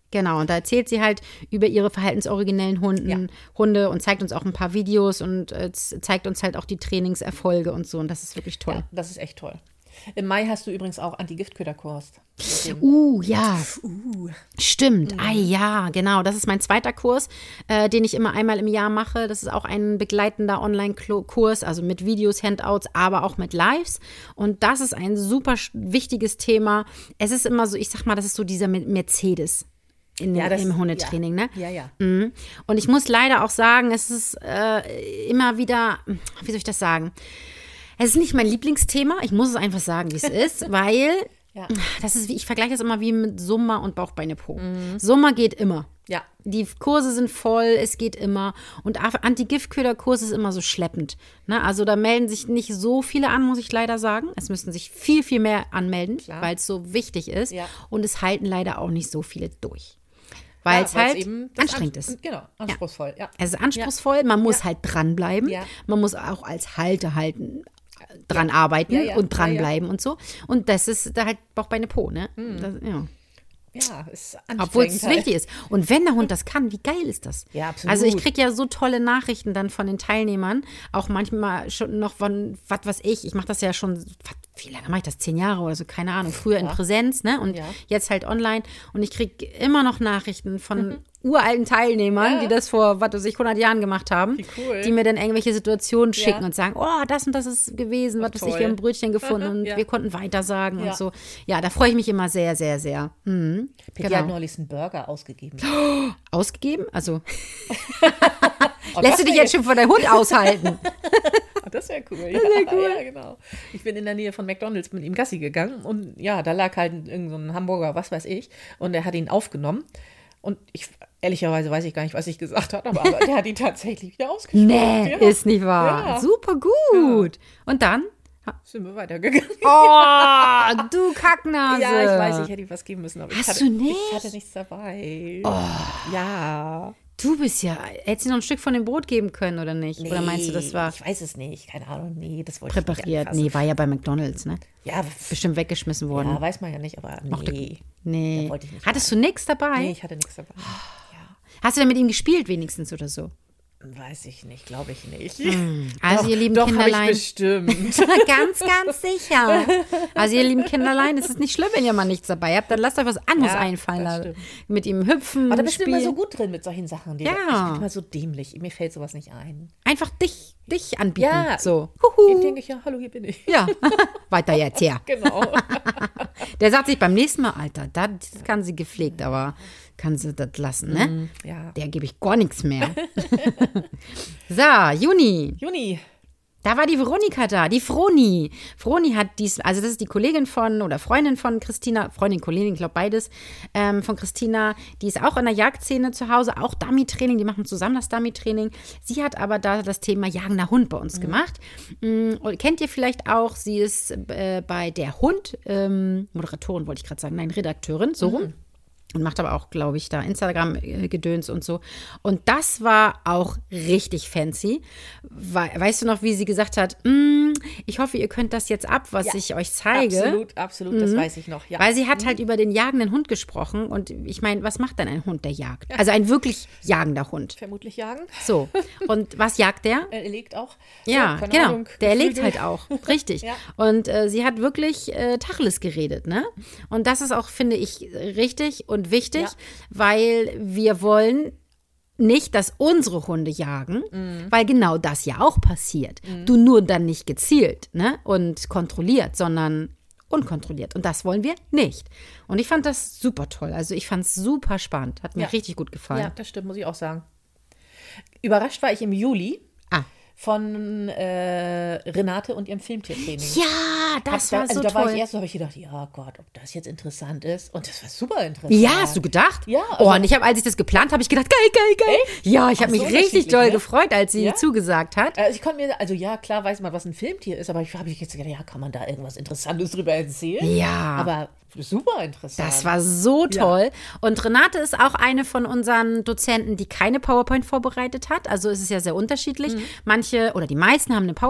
Speaker 1: Genau, und da erzählt sie halt über ihre verhaltensoriginellen Hunden, ja. Hunde und zeigt uns auch ein paar Videos und äh, zeigt uns halt auch die Trainingserfolge und so. Und das ist wirklich toll.
Speaker 2: Ja, das ist echt toll. Im Mai hast du übrigens auch Anti-Giftköder-Kurs.
Speaker 1: Uh, ja.
Speaker 2: Uh.
Speaker 1: Stimmt. Mhm. Ah, ja, genau. Das ist mein zweiter Kurs, äh, den ich immer einmal im Jahr mache. Das ist auch ein begleitender Online-Kurs, also mit Videos, Handouts, aber auch mit Lives. Und das ist ein super wichtiges Thema. Es ist immer so, ich sag mal, das ist so dieser Mercedes. In,
Speaker 2: ja, das,
Speaker 1: im Hundetraining,
Speaker 2: ja.
Speaker 1: ne?
Speaker 2: Ja, ja.
Speaker 1: Mhm. Und ich muss leider auch sagen, es ist äh, immer wieder, wie soll ich das sagen? Es ist nicht mein Lieblingsthema. Ich muss es einfach sagen, wie es ist, weil ja. das ist wie, ich vergleiche das immer wie mit Summa und Bauchbeine Po. Mhm. Summa geht immer.
Speaker 2: Ja.
Speaker 1: Die Kurse sind voll, es geht immer. Und Anti-Giftköder-Kurs ist immer so schleppend. Ne? Also da melden sich nicht so viele an, muss ich leider sagen. Es müssten sich viel, viel mehr anmelden, weil es so wichtig ist.
Speaker 2: Ja. Und
Speaker 1: es halten leider auch nicht so viele durch. Weil es ja, halt eben anstrengend
Speaker 2: an,
Speaker 1: ist.
Speaker 2: Genau, anspruchsvoll. Ja. Ja.
Speaker 1: Es ist anspruchsvoll, man muss
Speaker 2: ja.
Speaker 1: halt dranbleiben.
Speaker 2: Ja.
Speaker 1: Man muss auch als Halter halten, dran ja. arbeiten
Speaker 2: ja, ja.
Speaker 1: und dranbleiben ja, ja. und so. Und das ist da halt Bauchbeine Po, ne?
Speaker 2: Mhm.
Speaker 1: Das, ja.
Speaker 2: Ja, ist anstrengend.
Speaker 1: Obwohl es
Speaker 2: halt.
Speaker 1: wichtig ist. Und wenn der Hund das kann, wie geil ist das?
Speaker 2: Ja, absolut.
Speaker 1: Also ich kriege ja so tolle Nachrichten dann von den Teilnehmern, auch manchmal schon noch von, was weiß ich, ich mache das ja schon, wie lange mache ich das? Zehn Jahre oder so, keine Ahnung. Früher ja. in Präsenz, ne? Und
Speaker 2: ja.
Speaker 1: jetzt halt online. Und ich kriege immer noch Nachrichten von mhm. uralten Teilnehmern, ja. die das vor, was weiß ich, hundert Jahren gemacht haben,
Speaker 2: cool.
Speaker 1: die mir dann irgendwelche Situationen schicken
Speaker 2: ja.
Speaker 1: und sagen, oh, das und das ist gewesen, was weiß ich, wir haben ein Brötchen gefunden und
Speaker 2: ja.
Speaker 1: wir konnten weitersagen
Speaker 2: ja.
Speaker 1: und so. Ja, da freue ich mich immer sehr, sehr, sehr. Mhm.
Speaker 2: Pitti
Speaker 1: genau.
Speaker 2: hat neulich einen Burger ausgegeben.
Speaker 1: Ausgegeben? Also
Speaker 2: oh,
Speaker 1: lässt du dich jetzt schon von deinem Hund aushalten?
Speaker 2: Oh, das wäre cool.
Speaker 1: Das wär
Speaker 2: ja,
Speaker 1: cool.
Speaker 2: Ja, genau. Ich bin in der Nähe von McDonald's mit ihm Gassi gegangen und ja, da lag halt irgend so ein Hamburger, was weiß ich, und er hat ihn aufgenommen. Und ich, ehrlicherweise weiß ich gar nicht, was ich gesagt habe, aber, aber der hat ihn tatsächlich wieder ausgesprochen.
Speaker 1: Nee,
Speaker 2: ja.
Speaker 1: ist nicht wahr.
Speaker 2: Ja.
Speaker 1: Super gut.
Speaker 2: Ja.
Speaker 1: Und dann?
Speaker 2: Sind wir weitergegangen.
Speaker 1: Oh, du Kacknase.
Speaker 2: Ja, ich weiß, ich hätte ihm was geben müssen, aber
Speaker 1: Hast
Speaker 2: ich hatte,
Speaker 1: du nicht?
Speaker 2: ich hatte nichts dabei.
Speaker 1: Oh.
Speaker 2: Ja.
Speaker 1: Du bist ja, hättest du noch ein Stück von dem Brot geben können oder nicht?
Speaker 2: Nee,
Speaker 1: oder meinst du, das war
Speaker 2: ich weiß es nicht, keine Ahnung, nee, das wollte
Speaker 1: präpariert?
Speaker 2: ich nicht anfassen.
Speaker 1: Nee, war ja bei McDonald's, ne?
Speaker 2: Ja,
Speaker 1: bestimmt weggeschmissen worden.
Speaker 2: Ja, weiß man ja nicht, aber nee.
Speaker 1: Nee.
Speaker 2: Da wollte ich nicht
Speaker 1: Hattest
Speaker 2: rein.
Speaker 1: du nichts dabei?
Speaker 2: Nee, ich hatte nichts dabei. Ja.
Speaker 1: Hast du denn mit ihm gespielt wenigstens oder so?
Speaker 2: Weiß ich nicht, glaube ich nicht.
Speaker 1: Hm. Also
Speaker 2: doch,
Speaker 1: ihr lieben
Speaker 2: doch,
Speaker 1: Kinderlein.
Speaker 2: Doch, bestimmt.
Speaker 1: Ganz, ganz sicher. Also ihr lieben Kinderlein, es ist nicht schlimm, wenn ihr mal nichts dabei habt. Dann lasst euch was anderes
Speaker 2: Ja,
Speaker 1: einfallen.
Speaker 2: das
Speaker 1: Also.
Speaker 2: stimmt.
Speaker 1: Mit ihm hüpfen,
Speaker 2: Aber da bist
Speaker 1: spielen.
Speaker 2: du immer so gut drin mit solchen Sachen. Die
Speaker 1: Ja.
Speaker 2: Ich bin immer so dämlich. Mir fällt sowas nicht ein.
Speaker 1: Einfach dich, dich anbieten.
Speaker 2: Ja.
Speaker 1: So.
Speaker 2: Dem denke ich ja, hallo, hier bin ich.
Speaker 1: Ja, weiter jetzt, ja.
Speaker 2: Genau.
Speaker 1: Der sagt sich beim nächsten Mal, Alter, das kann sie gepflegt, aber kann sie das lassen, ne?
Speaker 2: Mm, ja.
Speaker 1: Der gebe ich gar nichts mehr. So, Juni.
Speaker 2: Juni.
Speaker 1: Da war die Veronika da, die Froni. Froni hat dies, also das ist die Kollegin von oder Freundin von Christina, Freundin, Kollegin, ich glaube beides, ähm, von Christina. Die ist auch in der Jagdszene zu Hause, auch Dummy-Training, die machen zusammen das Dummy-Training. Sie hat aber da das Thema jagender Hund bei uns mhm. gemacht. Mhm, kennt ihr vielleicht auch, sie ist äh, bei der Hund, ähm, Moderatorin wollte ich gerade sagen, nein, Redakteurin, so rum. Mhm. Und macht aber auch, glaube ich, da Instagram-Gedöns und so. Und das war auch richtig fancy. Weißt du noch, wie sie gesagt hat, mm, ich hoffe, ihr könnt das jetzt ab, was ja, ich euch zeige.
Speaker 2: Absolut, absolut, mhm. das weiß ich noch. Ja.
Speaker 1: Weil sie hat
Speaker 2: mhm.
Speaker 1: halt über den jagenden Hund gesprochen. Und ich meine, was macht denn ein Hund, der jagt? Also ein wirklich jagender Hund.
Speaker 2: Vermutlich jagen.
Speaker 1: So, und was jagt der?
Speaker 2: Er legt auch.
Speaker 1: Ja,
Speaker 2: so,
Speaker 1: genau,
Speaker 2: Ahnung,
Speaker 1: der
Speaker 2: Geflügel.
Speaker 1: legt halt auch, richtig. Ja. Und äh, sie hat wirklich äh, Tacheles geredet, ne? Und das ist auch, finde ich, richtig und wichtig, ja. weil wir wollen nicht, dass unsere Hunde jagen, mhm. weil genau das ja auch passiert. Mhm. Du nur dann nicht gezielt, ne? Und kontrolliert, sondern unkontrolliert. Und das wollen wir nicht. Und ich fand das super toll. Also ich fand es super spannend. Hat mir
Speaker 2: ja.
Speaker 1: richtig gut gefallen.
Speaker 2: Ja, das stimmt, muss ich auch sagen. Überrascht war ich im Juli.
Speaker 1: Ah.
Speaker 2: Von äh, Renate und ihrem Filmtiertraining.
Speaker 1: Ja, das
Speaker 2: Hab,
Speaker 1: war
Speaker 2: da, also
Speaker 1: so
Speaker 2: da
Speaker 1: toll.
Speaker 2: war ich erst so, habe ich gedacht, ja Gott, ob das jetzt interessant ist. Und das war super interessant.
Speaker 1: Ja, hast du gedacht?
Speaker 2: Ja.
Speaker 1: Also, oh, und ich habe, als ich das geplant habe, ich gedacht, geil, geil, geil.
Speaker 2: Echt?
Speaker 1: Ja, ich habe mich
Speaker 2: so
Speaker 1: richtig doll
Speaker 2: ne?
Speaker 1: gefreut, als sie
Speaker 2: ja?
Speaker 1: zugesagt hat.
Speaker 2: Also ich konnte mir, also ja, klar weiß man, was ein Filmtier ist, aber ich habe jetzt gedacht, ja, kann man da irgendwas Interessantes drüber erzählen?
Speaker 1: Ja.
Speaker 2: Aber super interessant.
Speaker 1: Das war so toll. Ja. Und Renate ist auch eine von unseren Dozenten, die keine PowerPoint vorbereitet hat. Also es ist ja sehr unterschiedlich. Mhm. Manche oder die meisten haben eine PowerPoint zu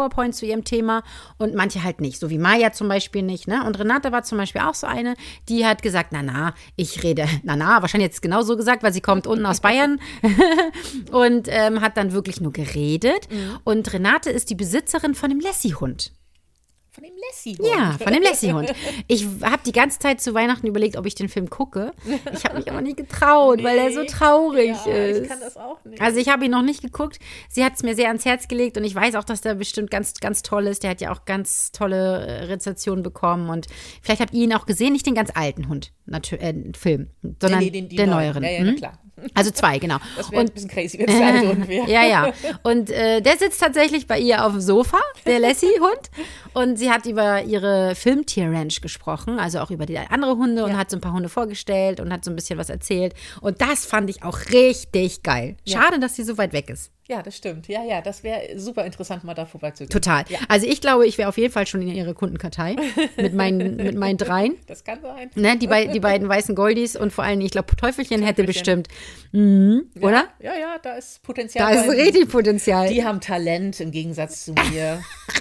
Speaker 1: ihrem Thema und manche halt nicht, so wie Maya zum Beispiel nicht, ne? Und Renate war zum Beispiel auch so eine, die hat gesagt, na na, ich rede, na na, wahrscheinlich jetzt genau so gesagt, weil sie kommt unten aus Bayern und ähm, hat dann wirklich nur geredet. Mhm. Und Renate ist die Besitzerin von dem Lassie-Hund.
Speaker 2: Von dem Lassie-Hund?
Speaker 1: Ja, von dem Lassie-Hund. Ich habe die ganze Zeit zu Weihnachten überlegt, ob ich den Film gucke. Ich habe mich aber nicht getraut, nee. weil er so traurig ja, ist.
Speaker 2: Ich kann das auch nicht.
Speaker 1: Also ich habe ihn noch nicht geguckt. Sie hat es mir sehr ans Herz gelegt und ich weiß auch, dass der bestimmt ganz, ganz toll ist. Der hat ja auch ganz tolle Rezensionen bekommen und vielleicht habt ihr ihn auch gesehen, nicht den ganz alten Hund, äh, Film, sondern nee, den, der neueren.
Speaker 2: Ja, ja, na klar.
Speaker 1: Also zwei, genau.
Speaker 2: Das wäre ein bisschen crazy, wenn es der alte Hund wäre.
Speaker 1: Ja, ja. Und äh, der sitzt tatsächlich bei ihr auf dem Sofa, der Lassie-Hund. Und sie hat über ihre Filmtier-Ranch gesprochen, also auch über die andere Hunde und ja. hat so ein paar Hunde vorgestellt und hat so ein bisschen was erzählt. Und das fand ich auch richtig geil. Schade, ja. dass sie so weit weg ist.
Speaker 2: Ja, das stimmt. Ja, ja, das wäre super interessant, mal da vorbeizugehen.
Speaker 1: Total. Ja. Also ich glaube, ich wäre auf jeden Fall schon in ihrer Kundenkartei mit meinen, mit meinen dreien.
Speaker 2: Das kann sein.
Speaker 1: Ne, die, be- die beiden weißen Goldies und vor allem, ich glaube, Teufelchen hätte bestimmt, mhm,
Speaker 2: ja,
Speaker 1: oder?
Speaker 2: Ja, ja, da ist Potenzial.
Speaker 1: Da ist richtig Potenzial.
Speaker 2: Die haben Talent im Gegensatz zu mir.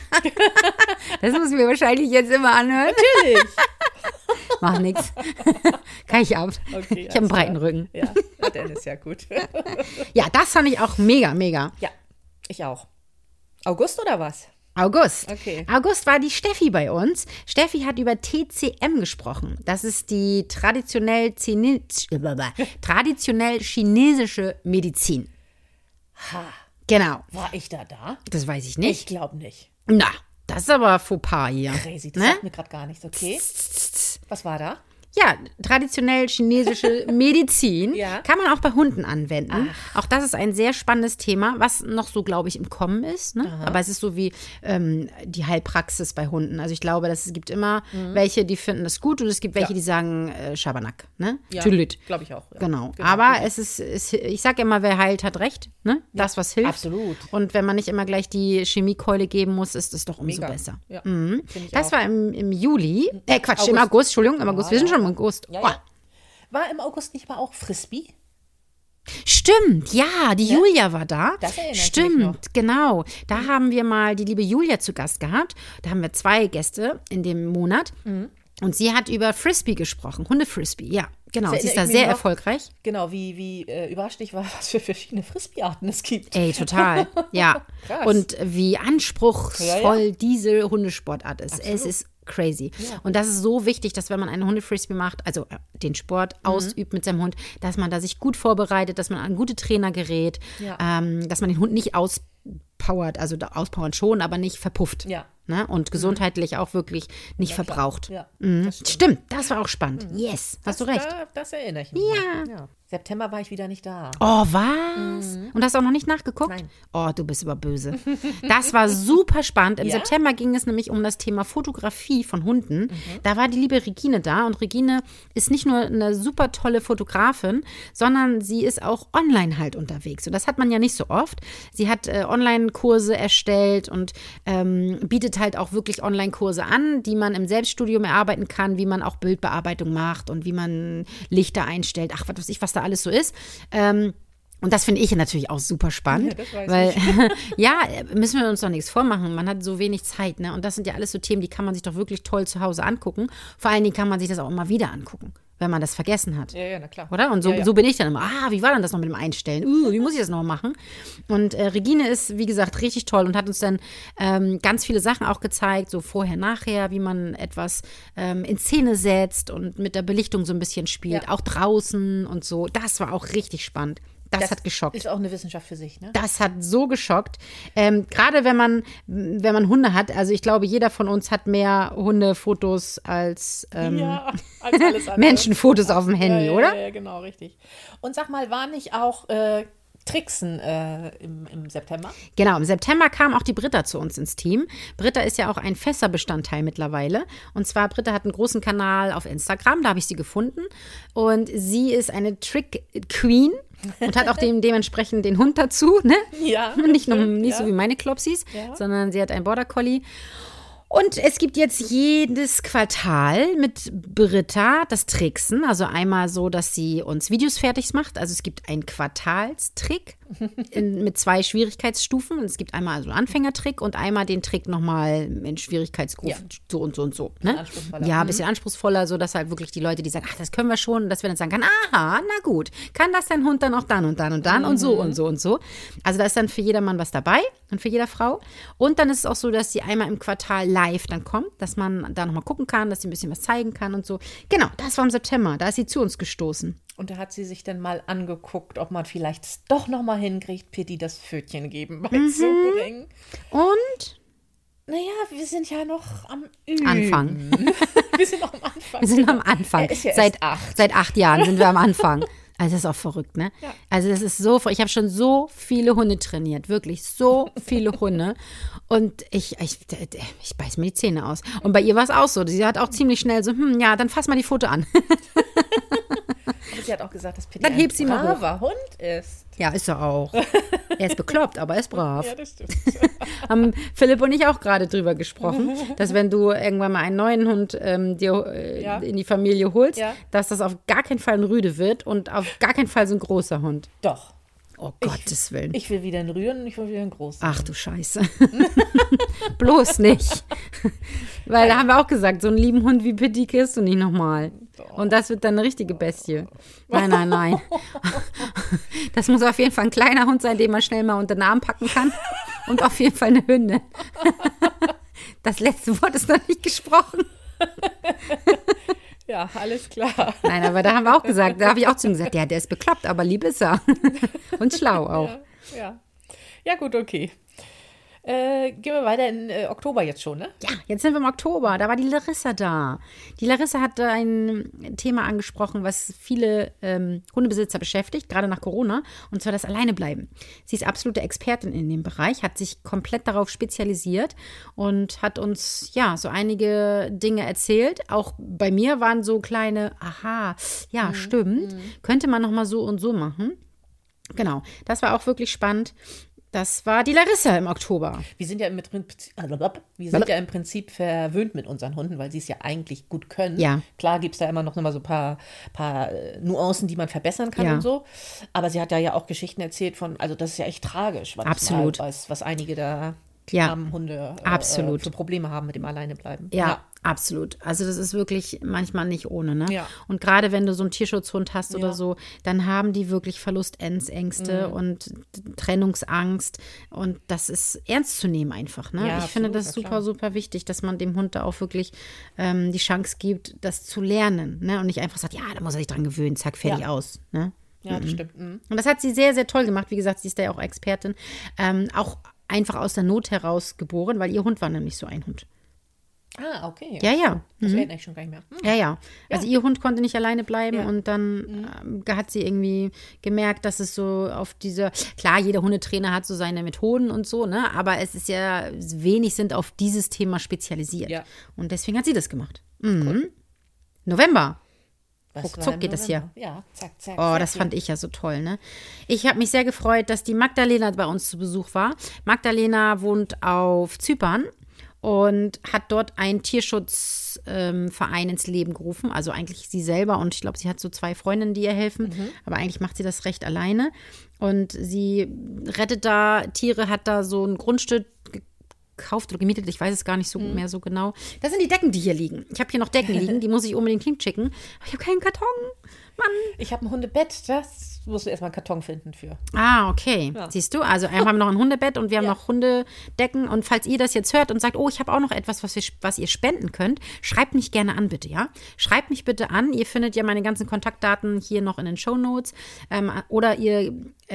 Speaker 1: Das muss ich mir wahrscheinlich jetzt immer anhören.
Speaker 2: Natürlich.
Speaker 1: Mach nix. Kann ich ab.
Speaker 2: Okay,
Speaker 1: ich habe einen breiten Rücken.
Speaker 2: Ja, dann ist ja gut.
Speaker 1: Ja, das fand ich auch mega, mega.
Speaker 2: Ja, ich auch. August oder was?
Speaker 1: August.
Speaker 2: Okay.
Speaker 1: August war die Steffi bei uns. Steffi hat über T C M gesprochen. Das ist die traditionell, Zine- traditionell chinesische Medizin.
Speaker 2: Ha.
Speaker 1: Genau.
Speaker 2: War ich da da?
Speaker 1: Das weiß ich nicht.
Speaker 2: Ich glaube nicht.
Speaker 1: Na, das ist aber Fauxpas hier.
Speaker 2: Crazy, das
Speaker 1: ne?
Speaker 2: sagt mir gerade gar nichts, okay? Was war da?
Speaker 1: Ja, traditionell chinesische Medizin
Speaker 2: ja.
Speaker 1: kann man auch bei Hunden anwenden. Ach. Auch das ist ein sehr spannendes Thema, was noch so, glaube ich, im Kommen ist. Ne? Aber es ist so wie ähm, die Heilpraxis bei Hunden. Also ich glaube, dass es gibt immer mhm. welche, die finden das gut und es gibt welche, ja. die sagen äh, Schabernack. Ne?
Speaker 2: Ja, glaube ich auch. Ja.
Speaker 1: Genau.
Speaker 2: genau.
Speaker 1: Aber es ist, es, ich sage immer, wer heilt, hat recht. Ne? Das,
Speaker 2: ja,
Speaker 1: was hilft.
Speaker 2: Absolut.
Speaker 1: Und wenn man nicht immer gleich die Chemiekeule geben muss, ist es doch umso
Speaker 2: Mega.
Speaker 1: besser.
Speaker 2: Ja,
Speaker 1: mhm. Das
Speaker 2: auch.
Speaker 1: war im, im Juli. Äh, Quatsch, August. im August. Entschuldigung, im August. Ja, Wir sind ja. schon im August.
Speaker 2: Ja, ja. War im August nicht mal auch Frisbee?
Speaker 1: Stimmt, ja, die
Speaker 2: ja?
Speaker 1: Julia war da.
Speaker 2: Das erinnert
Speaker 1: Stimmt,
Speaker 2: mich noch.
Speaker 1: Genau. Da mhm. haben wir mal die liebe Julia zu Gast gehabt. Da haben wir zwei Gäste in dem Monat. Mhm. Und sie hat über Frisbee gesprochen, Hundefrisbee, ja. Genau, sie ist da sehr noch, erfolgreich.
Speaker 2: Genau, wie, wie äh, überrascht ich war, was für verschiedene Frisbee-Arten es gibt.
Speaker 1: Ey, total, ja.
Speaker 2: Krass.
Speaker 1: Und wie anspruchsvoll ja, ja. diese Hundesportart ist.
Speaker 2: Absolut.
Speaker 1: Es ist crazy.
Speaker 2: Ja.
Speaker 1: Und das ist so wichtig, dass wenn man einen Hundefrisbee macht, also äh, den Sport mhm. ausübt mit seinem Hund, dass man da sich gut vorbereitet, dass man an gute Trainer gerät,
Speaker 2: ja.
Speaker 1: ähm, dass man den Hund nicht auspowert, also auspowern schon, aber nicht verpufft.
Speaker 2: Ja.
Speaker 1: Ne? Und gesundheitlich mhm. auch wirklich nicht
Speaker 2: ja,
Speaker 1: verbraucht.
Speaker 2: Ja,
Speaker 1: mhm. das stimmt. stimmt, das war auch spannend. Mhm. Yes, hast
Speaker 2: das,
Speaker 1: du recht.
Speaker 2: Da, das erinnere ich mich.
Speaker 1: Ja.
Speaker 2: ja. September war ich wieder nicht da.
Speaker 1: Oh, was? Mhm. Und hast du auch noch nicht nachgeguckt?
Speaker 2: Nein.
Speaker 1: Oh, du bist aber böse. Das war super spannend. Im
Speaker 2: ja?
Speaker 1: September ging es nämlich um das Thema Fotografie von Hunden.
Speaker 2: Mhm.
Speaker 1: Da war die liebe Regine da. Und Regine ist nicht nur eine super tolle Fotografin, sondern sie ist auch online halt unterwegs. Und das hat man ja nicht so oft. Sie hat äh, Online-Kurse erstellt und ähm, bietet halt auch wirklich Online-Kurse an, die man im Selbststudium erarbeiten kann, wie man auch Bildbearbeitung macht und wie man Lichter einstellt. Ach, was weiß ich, was da alles so ist. Ähm, und das finde ich natürlich auch super spannend,
Speaker 2: ja, das weiß
Speaker 1: weil
Speaker 2: ich.
Speaker 1: ja, müssen wir uns doch nichts vormachen. Man hat so wenig Zeit, ne? Und das sind ja alles so Themen, die kann man sich doch wirklich toll zu Hause angucken. Vor allen Dingen kann man sich das auch immer wieder angucken, wenn man das vergessen hat.
Speaker 2: Ja, ja, na klar.
Speaker 1: Oder? Und so,
Speaker 2: ja, ja.
Speaker 1: so bin ich dann immer. Ah, wie war denn das noch mit dem Einstellen? Uh, wie muss ich das noch machen? Und äh, Regine ist, wie gesagt, richtig toll und hat uns dann ähm, ganz viele Sachen auch gezeigt, so vorher, nachher, wie man etwas ähm, in Szene setzt und mit der Belichtung so ein bisschen spielt,
Speaker 2: Ja.
Speaker 1: auch draußen und so. Das war auch richtig spannend. Das,
Speaker 2: Das
Speaker 1: hat geschockt.
Speaker 2: Ist auch eine Wissenschaft für sich, ne?
Speaker 1: Das hat so geschockt. Ähm, Gerade wenn man, wenn man Hunde hat, also ich glaube, jeder von uns hat mehr Hundefotos als, ähm,
Speaker 2: ja, als alles andere.
Speaker 1: Menschenfotos auf dem Handy,
Speaker 2: ja, ja,
Speaker 1: oder?
Speaker 2: Ja, ja, genau, richtig. Und sag mal, war nicht auch äh, Tricksen äh, im, im September?
Speaker 1: Genau, im September kam auch die Britta zu uns ins Team. Britta ist ja auch ein fester Bestandteil mittlerweile. Und zwar, Britta hat einen großen Kanal auf Instagram, da habe ich sie gefunden. Und sie ist eine Trick-Queen und hat auch dem, dementsprechend den Hund dazu, ne?
Speaker 2: Ja.
Speaker 1: Nicht, nur, nicht
Speaker 2: ja.
Speaker 1: so wie meine Klopsis,
Speaker 2: Ja.
Speaker 1: sondern sie hat einen Border Collie. Und es gibt jetzt jedes Quartal mit Britta das Tricksen. Also einmal so, dass sie uns Videos fertig macht. Also es gibt einen Quartalstrick. in, mit zwei Schwierigkeitsstufen. Es gibt einmal also einen Anfängertrick und einmal den Trick nochmal in Schwierigkeitsstufen ja. so und so und so. Ne? Ja, ein bisschen mhm. anspruchsvoller, sodass halt wirklich die Leute, die sagen, ach, das können wir schon, dass wir dann sagen können, aha, na gut, kann das dein Hund dann auch dann und dann und dann mhm. und so und so und so. Also da ist dann für jedermann was dabei und für jeder Frau. Und dann ist es auch so, dass sie einmal im Quartal live dann kommt, dass man da nochmal gucken kann, dass sie ein bisschen was zeigen kann und so. Genau, das war im September, da ist sie zu uns gestoßen.
Speaker 2: Und da hat sie sich dann mal angeguckt, ob man vielleicht es doch noch mal hinkriegt, Pitti das Pfötchen geben beizubringen. Mhm.
Speaker 1: Und?
Speaker 2: Naja, wir sind ja noch am Üben.
Speaker 1: Anfang.
Speaker 2: Wir sind noch am Anfang.
Speaker 1: Wir sind am Anfang.
Speaker 2: Er ist ja
Speaker 1: seit,
Speaker 2: erst acht.
Speaker 1: seit acht Jahren sind wir am Anfang. Also das ist auch verrückt, ne?
Speaker 2: Ja.
Speaker 1: Also das ist so, ich habe schon so viele Hunde trainiert, wirklich so viele Hunde und ich, ich, ich beiß mir die Zähne aus. Und bei ihr war es auch so, sie hat auch ziemlich schnell so, hm, ja, dann fass mal die Pfote an.
Speaker 2: Aber sie hat auch gesagt, dass Pitti
Speaker 1: dann
Speaker 2: ein
Speaker 1: heb sie mal
Speaker 2: braver Hund ist.
Speaker 1: Ja, ist er auch. Er ist bekloppt, aber er ist brav.
Speaker 2: Ja, das stimmt.
Speaker 1: Haben Philipp und ich auch gerade drüber gesprochen, dass wenn du irgendwann mal einen neuen Hund ähm, dir äh, ja. in die Familie holst, ja. dass das auf gar keinen Fall ein Rüde wird und auf gar keinen Fall so ein großer Hund.
Speaker 2: Doch.
Speaker 1: Oh Gottes Willen.
Speaker 2: Ich will wieder einen Rühren und ich will wieder einen großen.
Speaker 1: Ach du Scheiße. Bloß nicht. Weil da haben wir auch gesagt, so einen lieben Hund wie Pitti kriegst du nicht nochmal. Und das wird dann eine richtige Bestie. Nein, nein, nein. Das muss auf jeden Fall ein kleiner Hund sein, den man schnell mal unter den Arm packen kann. Und auf jeden Fall eine Hündin. Das letzte Wort ist noch nicht gesprochen.
Speaker 2: Ja, alles klar.
Speaker 1: Nein, aber da haben wir auch gesagt, da habe ich auch zu ihm gesagt, ja, der ist bekloppt, aber lieb ist er. Und schlau auch.
Speaker 2: Ja, ja. Ja gut, okay. Äh, gehen wir weiter in äh, Oktober jetzt schon, ne?
Speaker 1: Ja, jetzt sind wir im Oktober. Da war die Larissa da. Die Larissa hat ein Thema angesprochen, was viele ähm, Hundebesitzer beschäftigt, gerade nach Corona, und zwar das Alleinebleiben. Sie ist absolute Expertin in dem Bereich, hat sich komplett darauf spezialisiert und hat uns, ja, so einige Dinge erzählt. Auch bei mir waren so kleine, aha, ja, mhm. stimmt, mhm. könnte man nochmal so und so machen. Genau, das war auch wirklich spannend. Das war die Larissa im Oktober.
Speaker 2: Wir sind ja im Prinzip, wir sind ja im Prinzip verwöhnt mit unseren Hunden, weil sie es ja eigentlich gut können.
Speaker 1: Ja.
Speaker 2: Klar gibt es da immer noch mal so ein paar, paar Nuancen, die man verbessern kann
Speaker 1: ja.
Speaker 2: und so. Aber sie hat da ja auch Geschichten erzählt von, also das ist ja echt tragisch, was,
Speaker 1: Absolut.
Speaker 2: was, was einige da
Speaker 1: ja.
Speaker 2: armen Hunde äh,
Speaker 1: Absolut.
Speaker 2: für Probleme haben mit dem Alleinebleiben.
Speaker 1: Ja.
Speaker 2: ja.
Speaker 1: Absolut. Also das ist wirklich manchmal nicht ohne, ne?
Speaker 2: Ja.
Speaker 1: Und gerade wenn du so einen Tierschutzhund hast oder
Speaker 2: ja.
Speaker 1: so, dann haben die wirklich Verlustängste mhm. und Trennungsangst und das ist ernst zu nehmen einfach, ne?
Speaker 2: Ja,
Speaker 1: ich
Speaker 2: absolut,
Speaker 1: finde das super, klar. super wichtig, dass man dem Hund da auch wirklich ähm, die Chance gibt, das zu lernen, ne? Und nicht einfach sagt, ja, da muss er sich dran gewöhnen, zack, fertig ja. aus, ne?
Speaker 2: Ja, das
Speaker 1: mhm.
Speaker 2: stimmt. Mhm.
Speaker 1: Und das hat sie sehr, sehr toll gemacht. Wie gesagt, sie ist da ja auch Expertin. Ähm, auch einfach aus der Not heraus geboren, weil ihr Hund war nämlich so ein Hund.
Speaker 2: Ah, okay.
Speaker 1: Ja, ja.
Speaker 2: Das
Speaker 1: mhm.
Speaker 2: erinnere ich schon gar nicht mehr. Hm.
Speaker 1: Ja, ja. Also ja. ihr Hund konnte nicht alleine bleiben
Speaker 2: ja.
Speaker 1: und dann mhm. äh, hat sie irgendwie gemerkt, dass es so auf diese, klar, jeder Hundetrainer hat so seine Methoden und so, ne? Aber es ist ja, wenig sind auf dieses Thema spezialisiert.
Speaker 2: Ja.
Speaker 1: Und deswegen hat sie das gemacht. Mhm. Cool. November. Ruckzuck geht
Speaker 2: November?
Speaker 1: das hier.
Speaker 2: Ja, zack, zack.
Speaker 1: Oh,
Speaker 2: zack,
Speaker 1: das
Speaker 2: ja.
Speaker 1: fand ich ja so toll, ne? Ich habe mich sehr gefreut, dass die Magdalena bei uns zu Besuch war. Magdalena wohnt auf Zypern und hat dort einen Tierschutzverein ähm, ins Leben gerufen. Also eigentlich sie selber und ich glaube, sie hat so zwei Freundinnen, die ihr helfen. Mhm. Aber eigentlich macht sie das recht alleine. Und sie rettet da Tiere, hat da so ein Grundstück gekauft oder gemietet. Ich weiß es gar nicht so mhm. mehr so genau. Das sind die Decken, die hier liegen. Ich habe hier noch Decken liegen, die muss ich unbedingt hinschicken. Aber ich habe keinen Karton. Mann.
Speaker 2: Ich habe ein Hundebett, das musst du erstmal einen Karton finden für.
Speaker 1: Ah, okay. Ja. Siehst du, also wir haben noch ein Hundebett und wir haben
Speaker 2: ja.
Speaker 1: noch Hundedecken. Und falls ihr das jetzt hört und sagt, oh, ich habe auch noch etwas, was, wir, was ihr spenden könnt, schreibt mich gerne an, bitte, ja? Schreibt mich bitte an. Ihr findet ja meine ganzen Kontaktdaten hier noch in den Shownotes. Ähm, oder ihr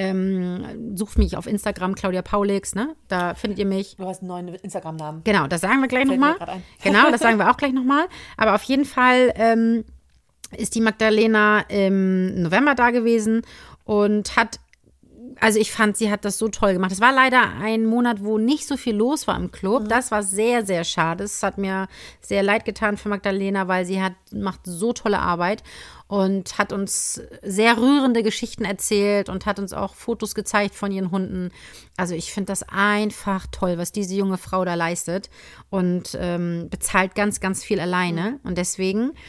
Speaker 1: ähm, sucht mich auf Instagram, Claudia Paulix, ne? Da findet ihr mich.
Speaker 2: Du hast einen neuen Instagram-Namen.
Speaker 1: Genau, das sagen wir gleich nochmal. Genau, das sagen wir auch gleich nochmal. Aber auf jeden Fall ähm, ist die Magdalena im November da gewesen und hat, also ich fand, sie hat das so toll gemacht. Es war leider ein Monat, wo nicht so viel los war im Club. Mhm. Das war sehr, sehr schade. Es hat mir sehr leid getan für Magdalena, weil sie hat, macht so tolle Arbeit und hat uns sehr rührende Geschichten erzählt und hat uns auch Fotos gezeigt von ihren Hunden. Also ich finde das einfach toll, was diese junge Frau da leistet und ähm, bezahlt ganz, ganz viel alleine. Mhm. Und deswegen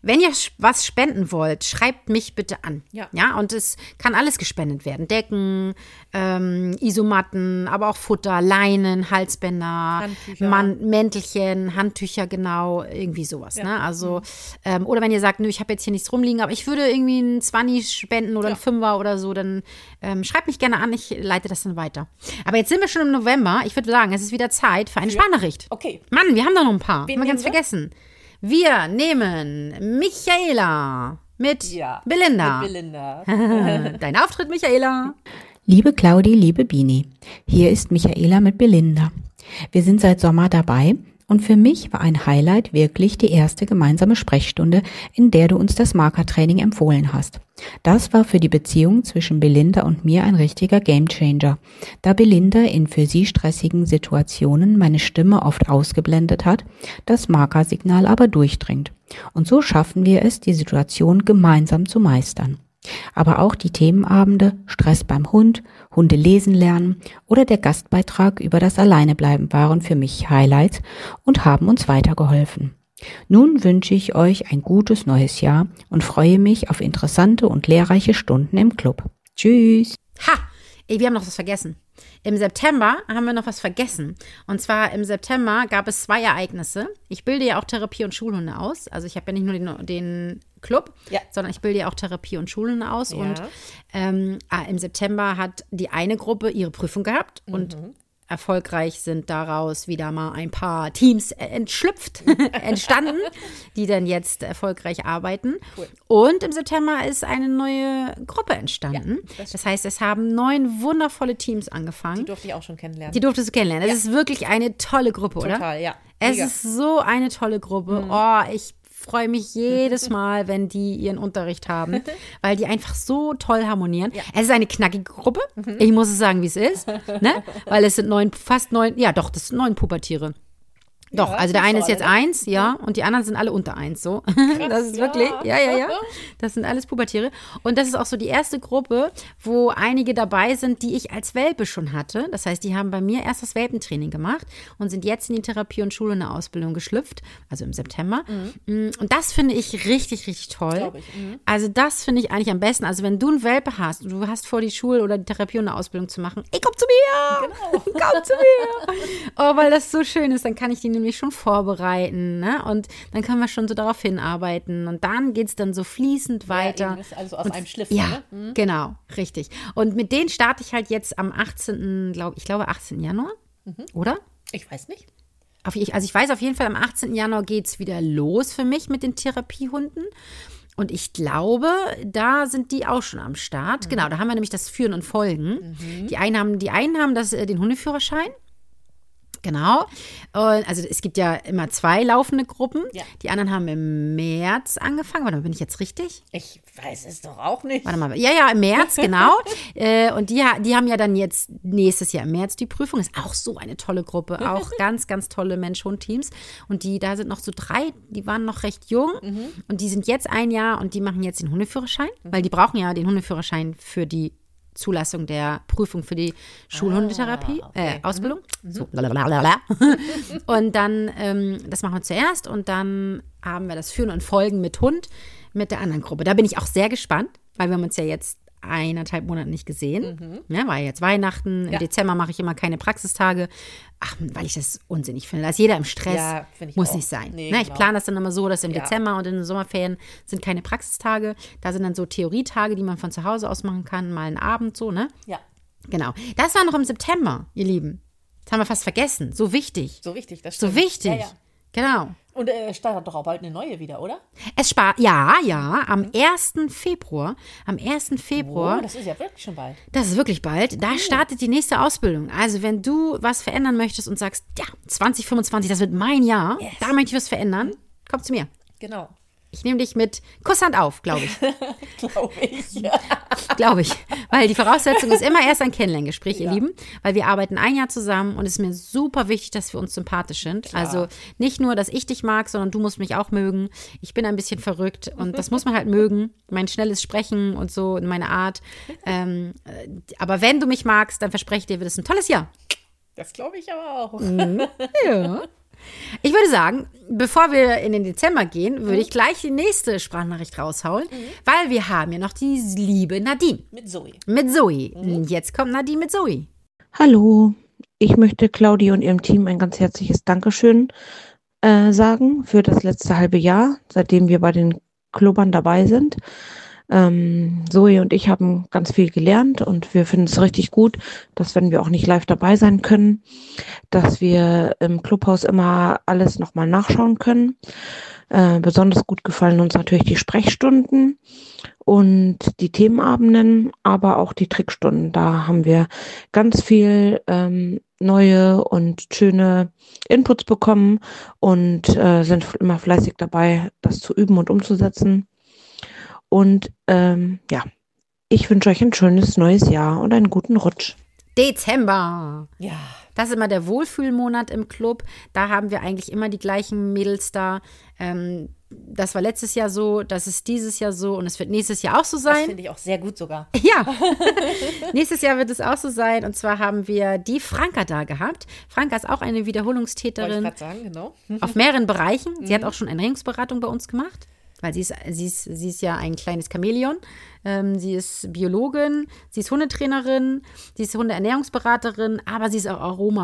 Speaker 1: wenn ihr was spenden wollt, schreibt mich bitte an.
Speaker 2: Ja.
Speaker 1: Ja, und es kann alles gespendet werden. Decken, ähm, Isomatten, aber auch Futter, Leinen, Halsbänder,
Speaker 2: Handtücher.
Speaker 1: Man, Mäntelchen, Handtücher, genau, irgendwie sowas.
Speaker 2: Ja.
Speaker 1: Ne? Also, ähm, oder wenn ihr sagt, nö, ich habe jetzt hier nichts rumliegen, aber ich würde irgendwie einen Zwanni spenden oder
Speaker 2: Ja.
Speaker 1: einen Fünfer oder so, dann ähm, schreibt mich gerne an, ich leite das dann weiter. Aber jetzt sind wir schon im November. Ich würde sagen, es ist wieder Zeit für eine Sprachnachricht.
Speaker 2: Okay.
Speaker 1: Mann, wir haben da noch ein paar.
Speaker 2: Wen
Speaker 1: Haben wir ganz
Speaker 2: nehmen wir?
Speaker 1: vergessen. Wir nehmen Michaela mit
Speaker 2: Ja.
Speaker 1: Belinda.
Speaker 2: Mit Belinda.
Speaker 1: Dein Auftritt, Michaela.
Speaker 4: Liebe Claudi, liebe Bini, hier ist Michaela mit Belinda. Wir sind seit Sommer dabei und für mich war ein Highlight wirklich die erste gemeinsame Sprechstunde, in der du uns das Markertraining empfohlen hast. Das war für die Beziehung zwischen Belinda und mir ein richtiger Gamechanger, da Belinda in für sie stressigen Situationen meine Stimme oft ausgeblendet hat, das Markersignal aber durchdringt. Und so schaffen wir es, die Situation gemeinsam zu meistern. Aber auch die Themenabende Stress beim Hund, Hunde lesen lernen oder der Gastbeitrag über das Alleinebleiben waren für mich Highlights und haben uns weitergeholfen. Nun wünsche ich euch ein gutes neues Jahr und freue mich auf interessante und lehrreiche Stunden im Club. Tschüss!
Speaker 1: Ha! Ey, wir haben noch was vergessen. Im September haben wir noch was vergessen. Und zwar im September gab es zwei Ereignisse. Ich bilde ja auch Therapie- und Schulhunde aus. Also ich habe ja nicht nur den, den Club,
Speaker 2: Ja.
Speaker 1: sondern ich bilde ja auch Therapie- und Schulhunde aus.
Speaker 2: Ja.
Speaker 1: Und ähm, ah, im September hat die eine Gruppe ihre Prüfung gehabt und erfolgreich sind daraus wieder mal ein paar Teams entschlüpft, entstanden, die dann jetzt erfolgreich arbeiten.
Speaker 2: Cool.
Speaker 1: Und im September ist eine neue Gruppe entstanden.
Speaker 2: Ja, das
Speaker 1: das heißt, es haben neun wundervolle Teams angefangen.
Speaker 2: Die durfte ich auch schon kennenlernen.
Speaker 1: Die durftest du kennenlernen. Das ist wirklich eine tolle Gruppe, oder?
Speaker 2: Total, ja.
Speaker 1: Es
Speaker 2: Mega.
Speaker 1: ist so eine tolle Gruppe. Oh, ich freue mich jedes Mal, wenn die ihren Unterricht haben, weil die einfach so toll harmonieren.
Speaker 2: Ja.
Speaker 1: Es ist eine knackige Gruppe. Ich muss es sagen, wie es ist. Ne? Weil es sind neun, fast neun, ja doch, das sind neun Pubertiere. Doch,
Speaker 2: Ja,
Speaker 1: also der
Speaker 2: das
Speaker 1: eine
Speaker 2: ist
Speaker 1: ist jetzt
Speaker 2: so alle, ne?
Speaker 1: eins, ja, und die anderen sind alle unter eins, so. Das ist
Speaker 2: ja.
Speaker 1: wirklich, ja, ja, ja. Das sind alles Pubertiere. Und das ist auch so die erste Gruppe, wo einige dabei sind, die ich als Welpe schon hatte. Das heißt, die haben bei mir erst das Welpentraining gemacht und sind jetzt in die Therapie- und Schulhundeausbildung geschlüpft, also im September. Und das finde ich richtig, richtig toll.
Speaker 2: Glaub ich, mhm.
Speaker 1: Also das finde ich eigentlich am besten. Also wenn du einen Welpe hast und du hast vor, die Schule oder die Therapie- und Ausbildung zu machen, ey, komm zu mir! Genau. Komm zu mir! Oh, weil das so schön ist, dann kann ich die nämlich schon vorbereiten, ne? Und dann können wir schon so darauf hinarbeiten. Und dann geht es dann so fließend weiter.
Speaker 2: Ja, eben, ist also aus
Speaker 1: und,
Speaker 2: einem Schliff.
Speaker 1: Ja,
Speaker 2: Ne? Mhm.
Speaker 1: genau, richtig. Und mit denen starte ich halt jetzt am achtzehnten, glaub, ich glaube achtzehnten Januar, oder?
Speaker 2: Ich weiß nicht.
Speaker 1: Auf, ich, also ich weiß auf jeden Fall, am achtzehnten Januar geht es wieder los für mich mit den Therapiehunden. Und ich glaube, da sind die auch schon am Start. Genau, da haben wir nämlich das Führen und Folgen. Die einen haben, die einen haben das, äh, den Hundeführerschein. Genau. Und also es gibt ja immer zwei laufende Gruppen.
Speaker 2: Ja.
Speaker 1: Die anderen haben im März angefangen. Warte mal, bin ich jetzt richtig?
Speaker 2: Ich weiß es doch auch nicht.
Speaker 1: Warte mal. Ja, ja, im März, genau. äh, und die, ha- die haben ja dann jetzt nächstes Jahr im März die Prüfung. Ist auch so eine tolle Gruppe. Auch ganz, ganz tolle Mensch-Hund-Teams. Und die, da sind noch so drei, die waren noch recht jung. Und die sind jetzt ein Jahr und die machen jetzt den Hundeführerschein. Weil die brauchen ja den Hundeführerschein für die Zulassung der Prüfung für die Schulhundetherapie,
Speaker 2: Ah, okay.
Speaker 1: äh, Ausbildung. So, lalalala. Und dann, ähm, das machen wir zuerst und dann haben wir das Führen und Folgen mit Hund mit der anderen Gruppe. Da bin ich auch sehr gespannt, weil wir haben uns ja jetzt eineinhalb Monate nicht gesehen. Ja, war ja jetzt Weihnachten. Im
Speaker 2: Ja.
Speaker 1: Dezember mache ich immer keine Praxistage. Ach, weil ich das unsinnig finde. Da ist jeder im Stress.
Speaker 2: Ja, finde ich
Speaker 1: Muss
Speaker 2: auch.
Speaker 1: nicht sein.
Speaker 2: Nee,
Speaker 1: Ne, ich
Speaker 2: genau.
Speaker 1: plane das dann immer so, dass im
Speaker 2: Ja.
Speaker 1: Dezember und in den Sommerferien sind keine Praxistage. Da sind dann so Theorietage, die man von zu Hause aus machen kann. Mal einen Abend so, ne?
Speaker 2: Ja,
Speaker 1: Genau. Das war noch im September, ihr Lieben. Das haben wir fast vergessen. So wichtig.
Speaker 2: so wichtig. Das
Speaker 1: So
Speaker 2: stimmt.
Speaker 1: wichtig.
Speaker 2: Ja, ja.
Speaker 1: Genau.
Speaker 2: Und äh, startet doch auch bald eine neue wieder, oder?
Speaker 1: Es spart, ja, ja, am ersten Februar, am ersten Februar,
Speaker 2: Oh, das ist ja wirklich schon bald.
Speaker 1: das ist wirklich bald, da startet die nächste Ausbildung. Also wenn du was verändern möchtest und sagst, ja, zwanzig fünfundzwanzig, das wird mein Jahr,
Speaker 2: Yes.
Speaker 1: da möchte ich was verändern, komm zu mir.
Speaker 2: Genau.
Speaker 1: Ich nehme dich mit Kusshand auf, glaube ich.
Speaker 2: Glaube ich. Ja.
Speaker 1: Glaube ich. Weil die Voraussetzung ist immer erst ein Kennenlerngespräch, ihr
Speaker 2: Ja.
Speaker 1: Lieben. Weil wir arbeiten ein Jahr zusammen und es ist mir super wichtig, dass wir uns sympathisch sind.
Speaker 2: Klar.
Speaker 1: Also nicht nur, dass ich dich mag, sondern du musst mich auch mögen. Ich bin ein bisschen verrückt und das muss man halt mögen. Mein schnelles Sprechen und so, meine Art. Ähm, äh, aber wenn du mich magst, dann verspreche ich dir, wird es ein tolles Jahr.
Speaker 2: Das glaube ich aber auch.
Speaker 1: Ja. Ich würde sagen, bevor wir in den Dezember gehen, würde ich gleich die nächste Sprachnachricht raushauen, mhm. weil wir haben ja noch die liebe Nadine.
Speaker 2: Mit Zoe.
Speaker 1: Mit Zoe. Mhm. Jetzt kommt Nadine mit Zoe.
Speaker 5: Hallo, ich möchte Claudi und ihrem Team ein ganz herzliches Dankeschön äh, sagen für das letzte halbe Jahr, seitdem wir bei den Clubbern dabei sind. Ähm, Zoe und ich haben ganz viel gelernt und wir finden es richtig gut, dass wenn wir auch nicht live dabei sein können, dass wir im Clubhaus immer alles nochmal nachschauen können. Äh, besonders gut gefallen uns natürlich die Sprechstunden und die Themenabenden, aber auch die Trickstunden. Da haben wir ganz viel ähm, neue und schöne Inputs bekommen und äh, sind immer fleißig dabei, das zu üben und umzusetzen. Und ähm, ja, ich wünsche euch ein schönes neues Jahr und einen guten Rutsch.
Speaker 1: Dezember.
Speaker 2: Ja.
Speaker 1: Das ist immer der Wohlfühlmonat im Club. Da haben wir eigentlich immer die gleichen Mädels da. Ähm, das war letztes Jahr so, das ist dieses Jahr so und es wird nächstes Jahr auch so sein.
Speaker 2: Das finde ich auch sehr gut sogar.
Speaker 1: Ja, nächstes Jahr wird es auch so sein. Und zwar haben wir die Franka da gehabt. Franka ist auch eine Wiederholungstäterin.
Speaker 2: Wollte ich gerade sagen, genau.
Speaker 1: Auf mehreren Bereichen. Sie hat auch schon Ernährungsberatung bei uns gemacht. Weil sie ist, sie, ist, sie ist ja ein kleines Chamäleon. Ähm, sie ist Biologin, sie ist Hundetrainerin, sie ist Hundeernährungsberaterin, aber sie ist auch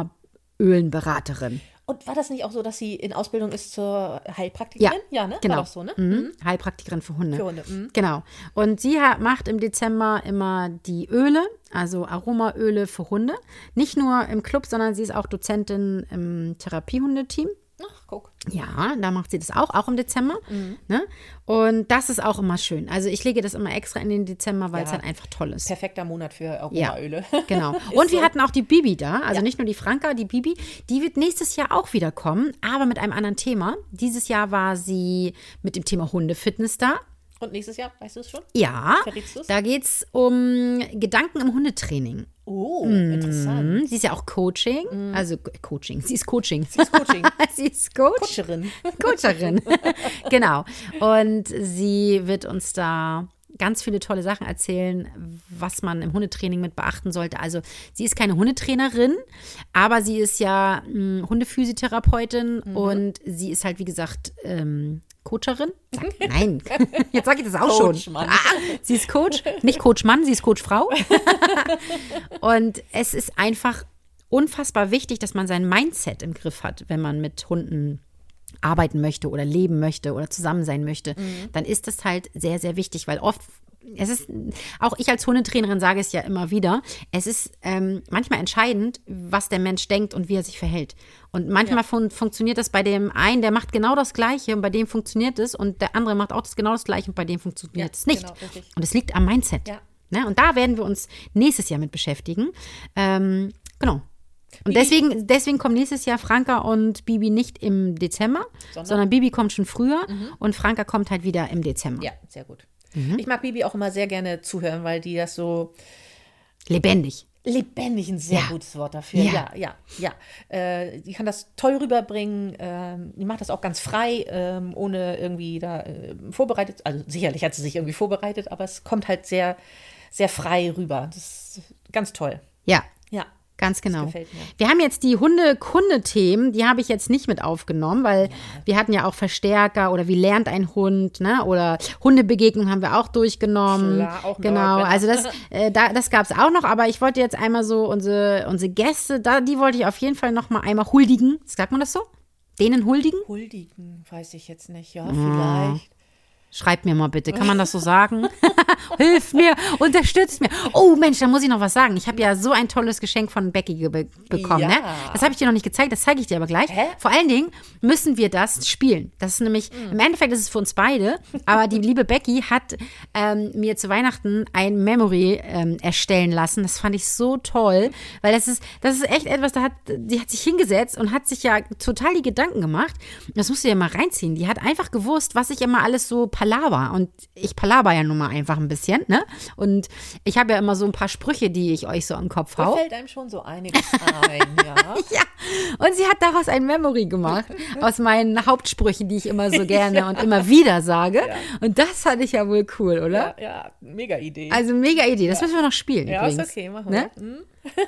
Speaker 1: Aromaölenberaterin.
Speaker 2: Und war das nicht auch so, dass sie in Ausbildung ist zur Heilpraktikerin?
Speaker 1: Ja,
Speaker 2: ja ne?
Speaker 1: Genau.
Speaker 2: War doch so, ne?
Speaker 1: Mhm. Heilpraktikerin für Hunde.
Speaker 2: Für Hunde. Mhm.
Speaker 1: Genau. Und sie hat, macht im Dezember immer die Öle, also Aromaöle für Hunde. Nicht nur im Club, sondern sie ist auch Dozentin im Therapiehundeteam.
Speaker 2: Ach, guck.
Speaker 1: Ja, da macht sie das auch, auch im Dezember.
Speaker 2: Mhm.
Speaker 1: Ne? Und das ist auch immer schön. Also ich lege das immer extra in den Dezember, weil
Speaker 2: Ja.
Speaker 1: es halt einfach toll ist.
Speaker 2: Perfekter Monat für Aromaöle.
Speaker 1: Ja, genau. Und wir
Speaker 2: so.
Speaker 1: hatten auch die Bibi da, also
Speaker 2: Ja.
Speaker 1: nicht nur die Franka, die Bibi. Die wird nächstes Jahr auch wieder kommen, aber mit einem anderen Thema. Dieses Jahr war sie mit dem Thema Hundefitness da.
Speaker 2: Und nächstes Jahr, weißt du es schon?
Speaker 1: Ja,
Speaker 2: Verrätst du's?
Speaker 1: da geht es um Gedanken im Hundetraining.
Speaker 2: Oh,
Speaker 1: Mhm.
Speaker 2: interessant.
Speaker 1: Sie ist ja auch Coaching, also Coaching, sie ist Coaching.
Speaker 2: Sie ist Coaching.
Speaker 1: sie ist Coach.
Speaker 2: Coacherin.
Speaker 1: Coacherin. Genau. Und sie wird uns da ganz viele tolle Sachen erzählen, was man im Hundetraining mit beachten sollte. Also sie ist keine Hundetrainerin, aber sie ist ja mh, Hundephysiotherapeutin
Speaker 2: Mhm.
Speaker 1: und sie ist halt, wie gesagt, ähm, Coacherin. Sag, nein, jetzt sage ich das auch
Speaker 2: Coach,
Speaker 1: schon.
Speaker 2: Mann.
Speaker 1: Ah, sie ist Coach, nicht Coach Mann, sie ist Coach Frau. Und es ist einfach unfassbar wichtig, dass man sein Mindset im Griff hat, wenn man mit Hunden arbeiten möchte oder leben möchte oder zusammen sein möchte,
Speaker 2: Mhm.
Speaker 1: dann ist das halt sehr, sehr wichtig, weil oft, es ist, auch ich als Hundetrainerin sage es ja immer wieder, es ist ähm, manchmal entscheidend, was der Mensch denkt und wie er sich verhält. Und manchmal fun- funktioniert das bei dem einen, der macht genau das Gleiche und bei dem funktioniert es und der andere macht auch das genau das Gleiche und bei dem funktioniert es
Speaker 2: Ja,
Speaker 1: nicht.
Speaker 2: genau, richtig.
Speaker 1: Und es liegt am Mindset.
Speaker 2: Ja.
Speaker 1: Ne? Und da werden wir uns nächstes Jahr mit beschäftigen. Ähm, genau. Und
Speaker 2: Bibi-
Speaker 1: deswegen, deswegen kommen nächstes Jahr Franka und Bibi nicht im Dezember, sondern,
Speaker 2: Sondern?
Speaker 1: Bibi kommt schon früher und Franka kommt halt wieder im Dezember.
Speaker 2: Ja, sehr gut.
Speaker 1: Mhm.
Speaker 2: Ich mag Bibi auch immer sehr gerne zuhören, weil die das so
Speaker 1: Lebendig.
Speaker 2: lebendig, ein sehr
Speaker 1: Ja.
Speaker 2: gutes Wort dafür.
Speaker 1: Ja.
Speaker 2: Ja, ja, ja. Äh, die kann das toll rüberbringen. Ähm, die macht das auch ganz frei, ähm, ohne irgendwie da äh, vorbereitet. Also sicherlich hat sie sich irgendwie vorbereitet, aber es kommt halt sehr, sehr frei rüber. Das ist ganz toll.
Speaker 1: Ja,
Speaker 2: Ja.
Speaker 1: ganz genau.
Speaker 2: gefällt mir.
Speaker 1: Wir haben jetzt die Hunde-Kunde-Themen, die habe ich jetzt nicht mit aufgenommen, weil wir hatten ja auch Verstärker oder wie lernt ein Hund, ne? Oder Hundebegegnung haben wir auch durchgenommen.
Speaker 2: Klar, auch noch,
Speaker 1: genau,
Speaker 2: wenn-
Speaker 1: also das, äh, da, das gab es auch noch, aber ich wollte jetzt einmal so unsere, unsere Gäste, da, die wollte ich auf jeden Fall noch mal einmal huldigen. Sagt man das so? Denen huldigen?
Speaker 2: Huldigen, weiß ich jetzt nicht. Ja, vielleicht.
Speaker 1: Schreibt mir mal bitte, kann man das so sagen? Hilf mir, unterstützt mir. Oh Mensch, da muss ich noch was sagen. Ich habe ja so ein tolles Geschenk von Becky be bekommen.
Speaker 2: Ja.
Speaker 1: Ne? Das habe ich dir noch nicht gezeigt, das zeige ich dir aber gleich.
Speaker 2: Hä?
Speaker 1: Vor allen Dingen müssen wir das spielen. Das ist nämlich, im Endeffekt ist es für uns beide, aber die liebe Becky hat ähm, mir zu Weihnachten ein Memory ähm, erstellen lassen. Das fand ich so toll, weil das ist, das ist echt etwas, da hat, die hat sich hingesetzt und hat sich ja total die Gedanken gemacht. Das musst du dir mal reinziehen. Die hat einfach gewusst, was ich immer alles so palaver. Und ich palaver ja nun mal einfach ein bisschen, ne? Und ich habe ja immer so ein paar Sprüche, die ich euch so am Kopf
Speaker 2: Da
Speaker 1: hau.
Speaker 2: fällt einem schon so einiges ein, ja.
Speaker 1: Ja, und sie hat daraus ein Memory gemacht, aus meinen Hauptsprüchen, die ich immer so gerne und immer wieder sage. Und das fand ich ja wohl cool, oder?
Speaker 2: Ja, ja, mega Idee.
Speaker 1: Also mega Idee, das müssen wir noch spielen
Speaker 2: ja,
Speaker 1: übrigens.
Speaker 2: ist okay, machen
Speaker 1: Ne?
Speaker 2: wir. Hm?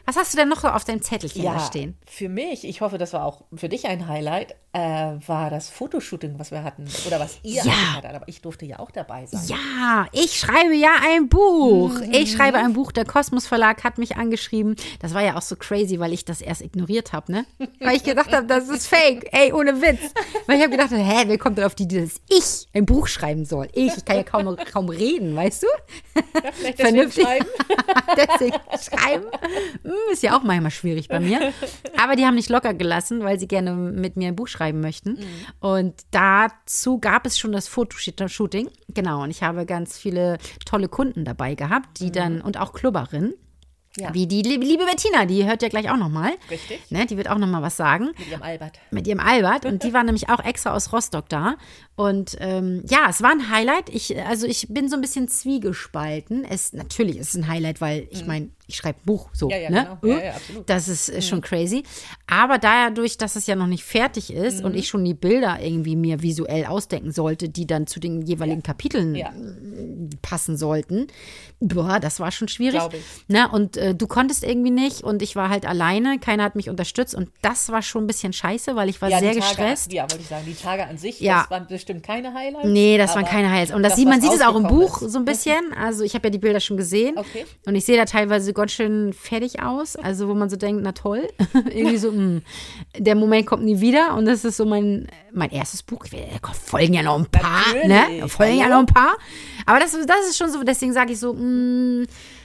Speaker 1: Was hast du denn noch so auf deinem Zettelchen da
Speaker 2: Ja,
Speaker 1: stehen?
Speaker 2: für mich, ich hoffe, das war auch für dich ein Highlight, äh, war das Fotoshooting, was wir hatten. Oder was ihr
Speaker 1: Ja.
Speaker 2: hattet. Aber ich durfte ja auch dabei sein.
Speaker 1: Ja, ich schreibe ja ein Buch. Ich schreibe ein Buch. Der Kosmos Verlag hat mich angeschrieben. Das war ja auch so crazy, weil ich das erst ignoriert habe, ne? Weil ich gedacht habe, das ist fake. Ey, ohne Witz. Weil ich habe gedacht, hä, wer kommt denn auf die, dass ich ein Buch schreiben soll? Ich, ich kann ja kaum, kaum reden, weißt du?
Speaker 2: Ja, vielleicht deswegen schreiben.
Speaker 1: Deswegen schreiben. Hm, ist ja auch manchmal schwierig bei mir. Aber die haben nicht locker gelassen, weil sie gerne mit mir ein Buch schreiben möchten. Mhm. Und dazu gab es schon das Fotoshooting. Genau, und ich habe ganz viele tolle Kunden dabei gehabt, die mhm. dann, und auch Klubberinnen. Ja. Wie die liebe Bettina, die hört ja gleich auch nochmal.
Speaker 2: Richtig.
Speaker 1: Ne, die wird auch nochmal was sagen.
Speaker 2: Mit ihrem Albert.
Speaker 1: Mit ihrem Albert. Und die war nämlich auch extra aus Rostock da. Und ähm, ja, es war ein Highlight. Ich, also ich bin so ein bisschen zwiegespalten. Es, natürlich ist es ein Highlight, weil ich meine, ich schreibe ein Buch so.
Speaker 2: Ja, ja,
Speaker 1: ne?
Speaker 2: genau. Ja, ja, absolut.
Speaker 1: Das ist mhm. schon crazy. Aber dadurch, dass es ja noch nicht fertig ist mhm. und ich schon die Bilder irgendwie mir visuell ausdenken sollte, die dann zu den jeweiligen ja. Kapiteln ja. passen sollten, boah, das war schon schwierig.
Speaker 2: Glaube ich.
Speaker 1: Ne? Und äh, du konntest irgendwie nicht und ich war halt alleine. Keiner hat mich unterstützt und das war schon ein bisschen scheiße, weil ich war
Speaker 2: ja,
Speaker 1: sehr
Speaker 2: die Tage,
Speaker 1: gestresst.
Speaker 2: Ja, wollte ich sagen, die Tage an sich,
Speaker 1: ja.
Speaker 2: das waren bestimmt keine Highlights.
Speaker 1: Nee, das waren keine Highlights. Und das, das sieht, man sieht es auch im Buch
Speaker 2: ist.
Speaker 1: so ein bisschen. Also ich habe ja die Bilder schon gesehen.
Speaker 2: Okay.
Speaker 1: Und ich sehe da teilweise ganz schön fertig aus. Also wo man so denkt, na toll. Irgendwie so, mh, der Moment kommt nie wieder. Und das ist so mein, mein erstes Buch. Da folgen ja noch ein paar.
Speaker 2: Natürlich.
Speaker 1: Ne? Da folgen ja noch ein paar. Aber das, das ist schon so, deswegen sage ich so, mh,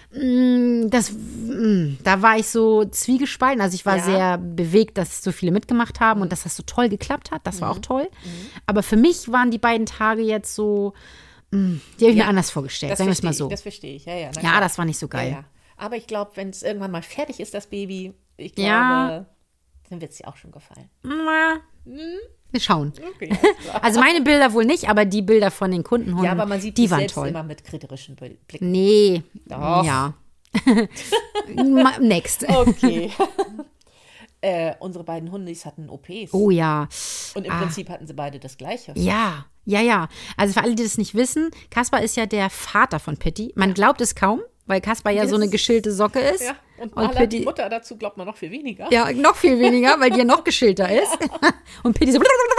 Speaker 1: Das, da war ich so zwiegespalten. Also ich war ja. sehr bewegt, dass so viele mitgemacht haben und dass das so toll geklappt hat. Das war
Speaker 2: mhm.
Speaker 1: auch toll.
Speaker 2: Mhm.
Speaker 1: Aber für mich waren die beiden Tage jetzt so, die habe ich ja. mir anders vorgestellt. Sagen wir es mal so.
Speaker 2: Ich, das verstehe ich, ja, ja.
Speaker 1: Ja, das war nicht so geil.
Speaker 2: Ja, ja. Aber ich glaube, wenn es irgendwann mal fertig ist, das Baby, ich glaube,
Speaker 1: ja.
Speaker 2: dann wird es dir auch schon gefallen.
Speaker 1: Na,
Speaker 2: hm?
Speaker 1: wir schauen.
Speaker 2: Okay,
Speaker 1: also meine Bilder wohl nicht, aber die Bilder von den Kundenhunden,
Speaker 2: ja, aber man sieht
Speaker 1: die
Speaker 2: die
Speaker 1: waren
Speaker 2: selbst
Speaker 1: toll.
Speaker 2: immer mit kritischen Blicken.
Speaker 1: Nee,
Speaker 2: Doch.
Speaker 1: ja. Next.
Speaker 2: Okay. äh, unsere beiden Hundis hatten O Ps.
Speaker 1: Oh ja.
Speaker 2: Und im
Speaker 1: ah.
Speaker 2: Prinzip hatten sie beide das Gleiche.
Speaker 1: Ja, ja, ja. Also für alle, die das nicht wissen, Kaspar ist ja der Vater von Pitti. Man glaubt es kaum, weil Kaspar ja
Speaker 2: yes.
Speaker 1: so eine geschillte Socke ist.
Speaker 2: Ja. Und,
Speaker 1: und
Speaker 2: Pitti, die Mutter dazu glaubt man noch viel weniger.
Speaker 1: Ja, noch viel weniger, weil die ja noch geschillter ist. Und Pitti so.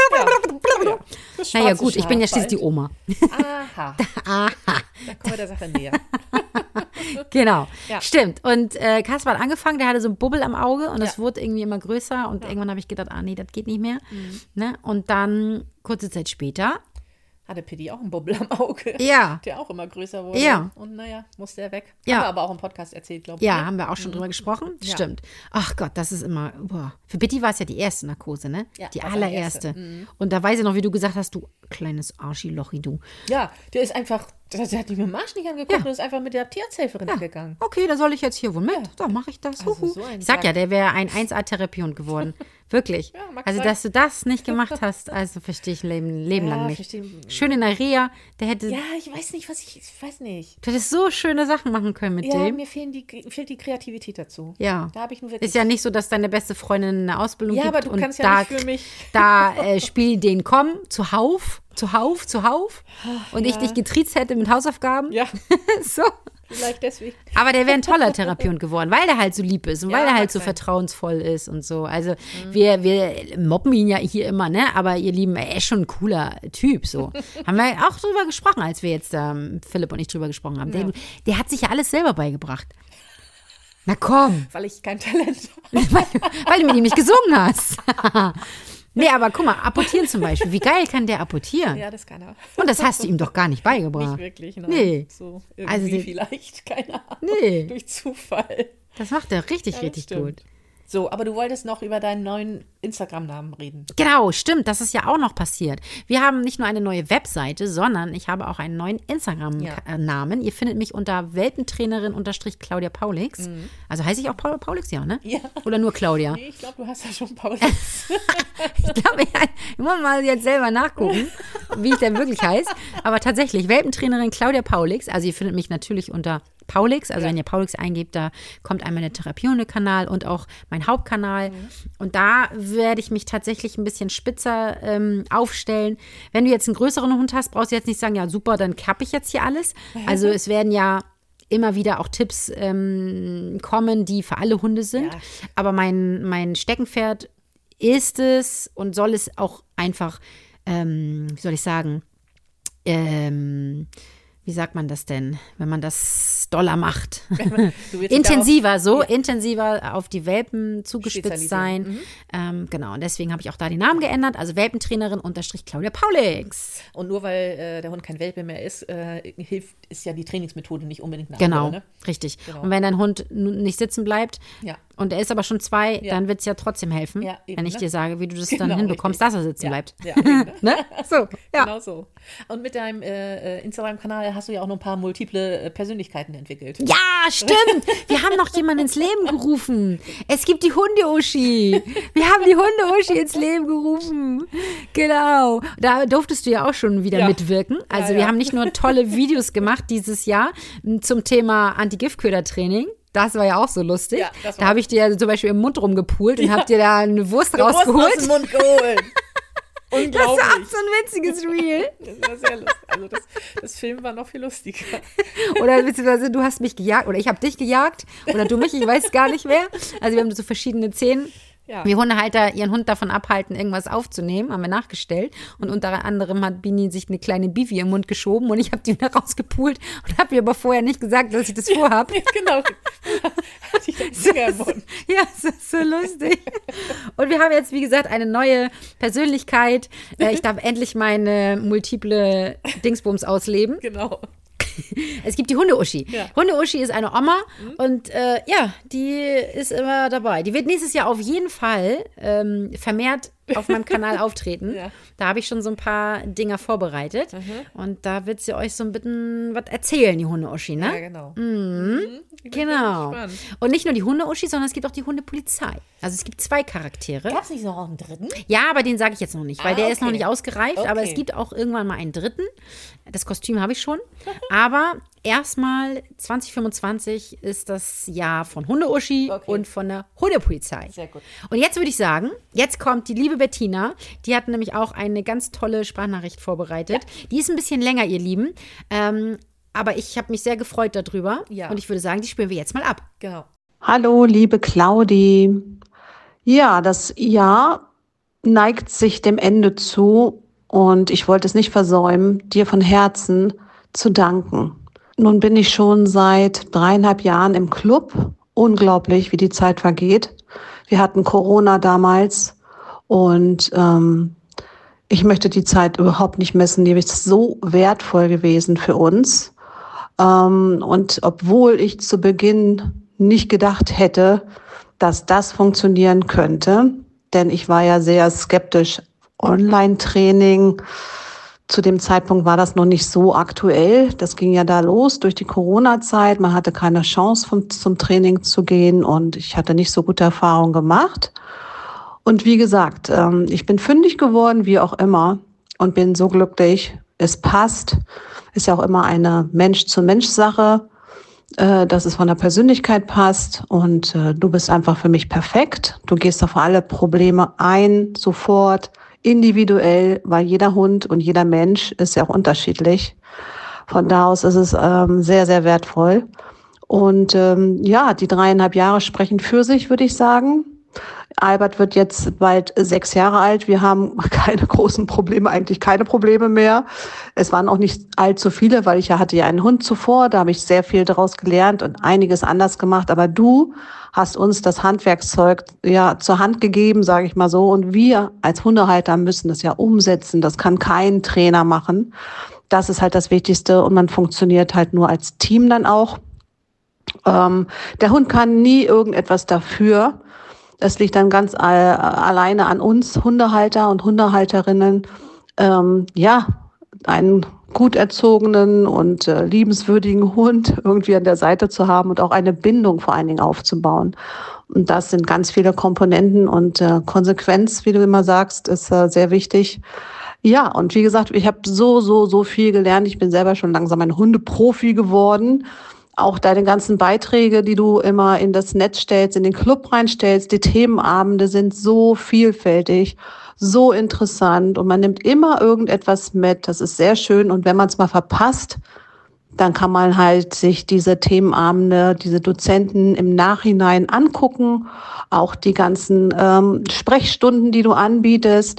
Speaker 2: Ja.
Speaker 1: Naja, gut, ich bin ja schließlich die Oma.
Speaker 2: Aha.
Speaker 1: Aha.
Speaker 2: Da kommen wir der Sache näher.
Speaker 1: Genau,
Speaker 2: ja.
Speaker 1: Stimmt. Und äh, Kaspar hat angefangen, der hatte so ein Bubbel am Auge und das
Speaker 2: ja.
Speaker 1: wurde irgendwie immer größer und ja. irgendwann habe ich gedacht, ah nee, das geht nicht mehr. Mhm. Ne? Und dann, kurze Zeit später,
Speaker 2: hatte Pitti auch einen Bubbel am Auge,
Speaker 1: ja.
Speaker 2: der auch immer größer wurde.
Speaker 1: Ja.
Speaker 2: Und naja, musste er weg.
Speaker 1: Ja.
Speaker 2: Haben wir aber auch im Podcast erzählt, glaube ich.
Speaker 1: Ja,
Speaker 2: ne?
Speaker 1: haben wir auch schon
Speaker 2: mhm.
Speaker 1: drüber gesprochen.
Speaker 2: Ja.
Speaker 1: Stimmt. Ach Gott, das ist immer, boah. Für Pitti war es ja die erste Narkose, ne?
Speaker 2: Ja,
Speaker 1: die
Speaker 2: war
Speaker 1: allererste.
Speaker 2: Erste. Mhm.
Speaker 1: Und da weiß ich noch, wie du gesagt hast, du kleines Arschilochi, du.
Speaker 2: Ja, der ist einfach, der hat mich mit dem Arsch nicht angeguckt
Speaker 1: Ja.
Speaker 2: und ist einfach mit der Tierarzthelferin
Speaker 1: Ja.
Speaker 2: gegangen.
Speaker 1: Okay, da soll ich jetzt hier wohl mit.
Speaker 2: Ja.
Speaker 1: So, mache ich das.
Speaker 2: Also
Speaker 1: Huhu.
Speaker 2: so ein
Speaker 1: ich sag
Speaker 2: Tag.
Speaker 1: ja, der wäre ein eins A-Therapiehund geworden. Wirklich.
Speaker 2: Ja, mag
Speaker 1: also,
Speaker 2: sein.
Speaker 1: dass du das nicht gemacht hast, also verstehe ich Leben, Leben
Speaker 2: Ja,
Speaker 1: lang nicht.
Speaker 2: verstehe.
Speaker 1: Schön in der Reha, der hätte,
Speaker 2: Ja, ich weiß nicht, was ich, ich weiß nicht.
Speaker 1: du hättest so schöne Sachen machen können mit
Speaker 2: Ja,
Speaker 1: dem.
Speaker 2: mir fehlen die, fehlt die Kreativität dazu.
Speaker 1: Ja.
Speaker 2: Da habe ich nur wirklich.
Speaker 1: Ist ja nicht so, dass deine beste Freundin eine Ausbildung
Speaker 2: Ja,
Speaker 1: gibt.
Speaker 2: aber du
Speaker 1: und
Speaker 2: kannst ja
Speaker 1: da,
Speaker 2: nicht für mich.
Speaker 1: Da äh, spiel den komm, zuhauf, zuhauf, zuhauf. Und
Speaker 2: ja.
Speaker 1: ich dich getriezt hätte mit Hausaufgaben.
Speaker 2: Ja,
Speaker 1: So.
Speaker 2: vielleicht deswegen.
Speaker 1: Aber der wäre ein toller Therapiehund geworden, weil der halt so lieb ist und
Speaker 2: Ja,
Speaker 1: weil er
Speaker 2: mag
Speaker 1: halt so
Speaker 2: sein.
Speaker 1: vertrauensvoll ist und so. Also mhm. wir, wir mobben ihn ja hier immer, ne? Aber ihr Lieben, er ist schon ein cooler Typ. So. Haben wir auch drüber gesprochen, als wir jetzt ähm, Philipp und ich drüber gesprochen haben.
Speaker 2: Ja.
Speaker 1: Der, der hat sich ja alles selber beigebracht. Na komm.
Speaker 2: Weil ich kein Talent habe.
Speaker 1: weil, weil du mit ihm nicht gesungen hast. Nee, aber guck mal, apportieren zum Beispiel. Wie geil kann der apportieren?
Speaker 2: Ja, das kann er.
Speaker 1: Und das hast du ihm doch gar nicht beigebracht.
Speaker 2: Nicht wirklich, nein.
Speaker 1: Nee.
Speaker 2: So irgendwie
Speaker 1: Also die-
Speaker 2: vielleicht, keine Ahnung.
Speaker 1: Nee.
Speaker 2: Durch Zufall.
Speaker 1: Das macht er richtig,
Speaker 2: Ja, das
Speaker 1: richtig
Speaker 2: stimmt.
Speaker 1: gut.
Speaker 2: So, aber du wolltest noch über deinen neuen Instagram-Namen reden.
Speaker 1: Genau, stimmt, das ist ja auch noch passiert. Wir haben nicht nur eine neue Webseite, sondern ich habe auch einen neuen Instagram-Namen. Ihr findet mich unter Welpentrainerin-Claudia Paulix.
Speaker 2: Mhm.
Speaker 1: Also heiße ich auch Paul Paulix, ja, ne?
Speaker 2: Ja.
Speaker 1: Oder nur Claudia?
Speaker 2: Nee, ich glaube, du hast ja schon Pause.
Speaker 1: Ich glaube, ja, ich muss mal jetzt selber nachgucken, wie ich denn wirklich heiße. Aber tatsächlich, Welpentrainerin Claudia Paulix. Also ihr findet mich natürlich unter Paulix. Also
Speaker 2: Ja.
Speaker 1: wenn ihr Paulix eingebt, da kommt einmal der Therapiehunde-Kanal und auch mein Hauptkanal.
Speaker 2: Mhm.
Speaker 1: Und da werde ich mich tatsächlich ein bisschen spitzer ähm, aufstellen. Wenn du jetzt einen größeren Hund hast, brauchst du jetzt nicht sagen, ja super, dann kappe ich jetzt hier alles. Also es werden ja immer wieder auch Tipps ähm, kommen, die für alle Hunde sind. Ja. Aber mein, mein Steckenpferd ist es und soll es auch einfach, ähm, wie soll ich sagen, ähm, wie sagt man das denn, wenn man das doller macht? intensiver, so ja. intensiver auf die Welpen zugespitzt sein. Mhm. Ähm, genau, und deswegen habe ich auch da den Namen geändert, also Welpentrainerin unterstrich Claudia Paulix.
Speaker 2: Und nur weil äh, der Hund kein Welpe mehr ist, äh, hilft, ist ja die Trainingsmethode nicht unbedingt eine
Speaker 1: Genau,
Speaker 2: andere, ne?
Speaker 1: richtig. Genau. Und wenn dein Hund nicht sitzen bleibt, ja. und er ist aber schon zwei, ja. dann wird es ja trotzdem helfen, ja, eben, wenn ich ne? dir sage, wie du das genau, dann hinbekommst, richtig. dass er sitzen ja. bleibt. Ja, eben, ne? So, ja.
Speaker 2: Genau so. Und mit deinem äh, Instagram-Kanal hast du ja auch noch ein paar multiple äh, Persönlichkeiten entwickelt.
Speaker 1: Ja, stimmt. Wir haben noch jemanden ins Leben gerufen. Es gibt die Hunde-Uschi. Wir haben die Hunde-Uschi ins Leben gerufen. Genau. Da durftest du ja auch schon wieder ja. mitwirken. Also ja, wir ja. haben nicht nur tolle Videos gemacht dieses Jahr zum Thema Anti-Giftköder-Training. Das war ja auch so lustig. Ja, da habe ich dir ja zum Beispiel im Mund rumgepult und ja. habe dir da eine Wurst eine rausgeholt.
Speaker 2: Wurst aus dem Mund geholt. Unglaublich.
Speaker 1: Das war so ein witziges Reel.
Speaker 2: Das war sehr lustig. Also das, das Film war noch viel lustiger.
Speaker 1: Oder beziehungsweise du hast mich gejagt oder ich habe dich gejagt oder du mich, ich weiß gar nicht mehr. Also wir haben so verschiedene Szenen. Ja. Wie Hundehalter ihren Hund davon abhalten, irgendwas aufzunehmen, haben wir nachgestellt. Und unter anderem hat Bini sich eine kleine Bivi im Mund geschoben und ich habe die wieder rausgepult und habe ihr aber vorher nicht gesagt, dass ich das vorhab.
Speaker 2: Ja, genau. Hatte ich den Finger im Mund.
Speaker 1: Ja, das ist so lustig. Und wir haben jetzt, wie gesagt, eine neue Persönlichkeit. Ich darf endlich meine multiple Dingsbums ausleben.
Speaker 2: Genau.
Speaker 1: Es gibt die Hunde-Uschi.
Speaker 2: Ja.
Speaker 1: Hunde-Uschi ist eine Oma mhm. und äh, ja, die ist immer dabei. Die wird nächstes Jahr auf jeden Fall ähm, vermehrt auf meinem Kanal auftreten. Ja. Da habe ich schon so ein paar Dinger vorbereitet. Mhm. Und da wird sie euch so ein bisschen was erzählen, die Hunde-Uschi, ne?
Speaker 2: Ja, genau.
Speaker 1: Mhm. Mhm. Genau. Und nicht nur die Hunde-Uschi, sondern es gibt auch die Hundepolizei. Also es gibt zwei Charaktere.
Speaker 2: Gab es nicht noch einen dritten?
Speaker 1: Ja, aber den sage ich jetzt noch nicht, weil ah, der okay. ist noch nicht ausgereift.
Speaker 2: Okay.
Speaker 1: Aber es gibt auch irgendwann mal einen dritten. Das Kostüm habe ich schon. Aber erstmal zwanzig fünfundzwanzig ist das Jahr von Hunde-Uschi okay. und von der Hundepolizei.
Speaker 2: Sehr gut.
Speaker 1: Und jetzt würde ich sagen, jetzt kommt die liebe Bettina. Die hat nämlich auch eine ganz tolle Sprachnachricht vorbereitet. Ja. Die ist ein bisschen länger, ihr Lieben. Ähm, aber ich habe mich sehr gefreut darüber. Ja. Und ich würde sagen, die spielen wir jetzt mal ab.
Speaker 2: Genau.
Speaker 5: Hallo, liebe Claudi. Ja, das Jahr neigt sich dem Ende zu und ich wollte es nicht versäumen, dir von Herzen zu danken. Nun bin ich schon seit dreieinhalb Jahren im Club. Unglaublich, wie die Zeit vergeht. Wir hatten Corona damals und ähm, ich möchte die Zeit überhaupt nicht messen. Die ist so wertvoll gewesen für uns. Ähm, und obwohl ich zu Beginn nicht gedacht hätte, dass das funktionieren könnte, denn ich war ja sehr skeptisch. Online-Training, zu dem Zeitpunkt war das noch nicht so aktuell. Das ging ja da los durch die Corona-Zeit. Man hatte keine Chance, vom, zum Training zu gehen und ich hatte nicht so gute Erfahrungen gemacht. Und wie gesagt, ähm, ich bin fündig geworden, wie auch immer, und bin so glücklich. Es passt. Ist ja auch immer eine Mensch-zu-Mensch-Sache, äh, dass es von der Persönlichkeit passt. Und äh, du bist einfach für mich perfekt. Du gehst auf alle Probleme ein, sofort, individuell, weil jeder Hund und jeder Mensch ist ja auch unterschiedlich. Von da aus ist es ähm, sehr, sehr wertvoll. Und ähm, ja, die dreieinhalb Jahre sprechen für sich, würde ich sagen. Albert wird jetzt bald sechs Jahre alt. Wir haben keine großen Probleme, eigentlich keine Probleme mehr. Es waren auch nicht allzu viele, weil ich ja hatte ja einen Hund zuvor. Da habe ich sehr viel daraus gelernt und einiges anders gemacht. Aber du hast uns das Handwerkszeug ja zur Hand gegeben, sage ich mal so. Und wir als Hundehalter müssen das ja umsetzen. Das kann kein Trainer machen. Das ist halt das Wichtigste. Und man funktioniert halt nur als Team dann auch. Ähm, der Hund kann nie irgendetwas dafür. Das liegt dann ganz all, alleine an uns Hundehalter und Hundehalterinnen, ähm, ja, einen gut erzogenen und äh, liebenswürdigen Hund irgendwie an der Seite zu haben und auch eine Bindung vor allen Dingen aufzubauen. Und das sind ganz viele Komponenten und äh, Konsequenz, wie du immer sagst, ist äh, sehr wichtig. Ja, und wie gesagt, ich habe so, so, so viel gelernt. Ich bin selber schon langsam ein Hundeprofi geworden. Auch deine ganzen Beiträge, die du immer in das Netz stellst, in den Club reinstellst, die Themenabende sind so vielfältig, so interessant und man nimmt immer irgendetwas mit. Das ist sehr schön und wenn man es mal verpasst,
Speaker 6: dann kann man halt sich diese Themenabende, diese Dozenten im Nachhinein angucken, auch die ganzen ähm, Sprechstunden, die du anbietest.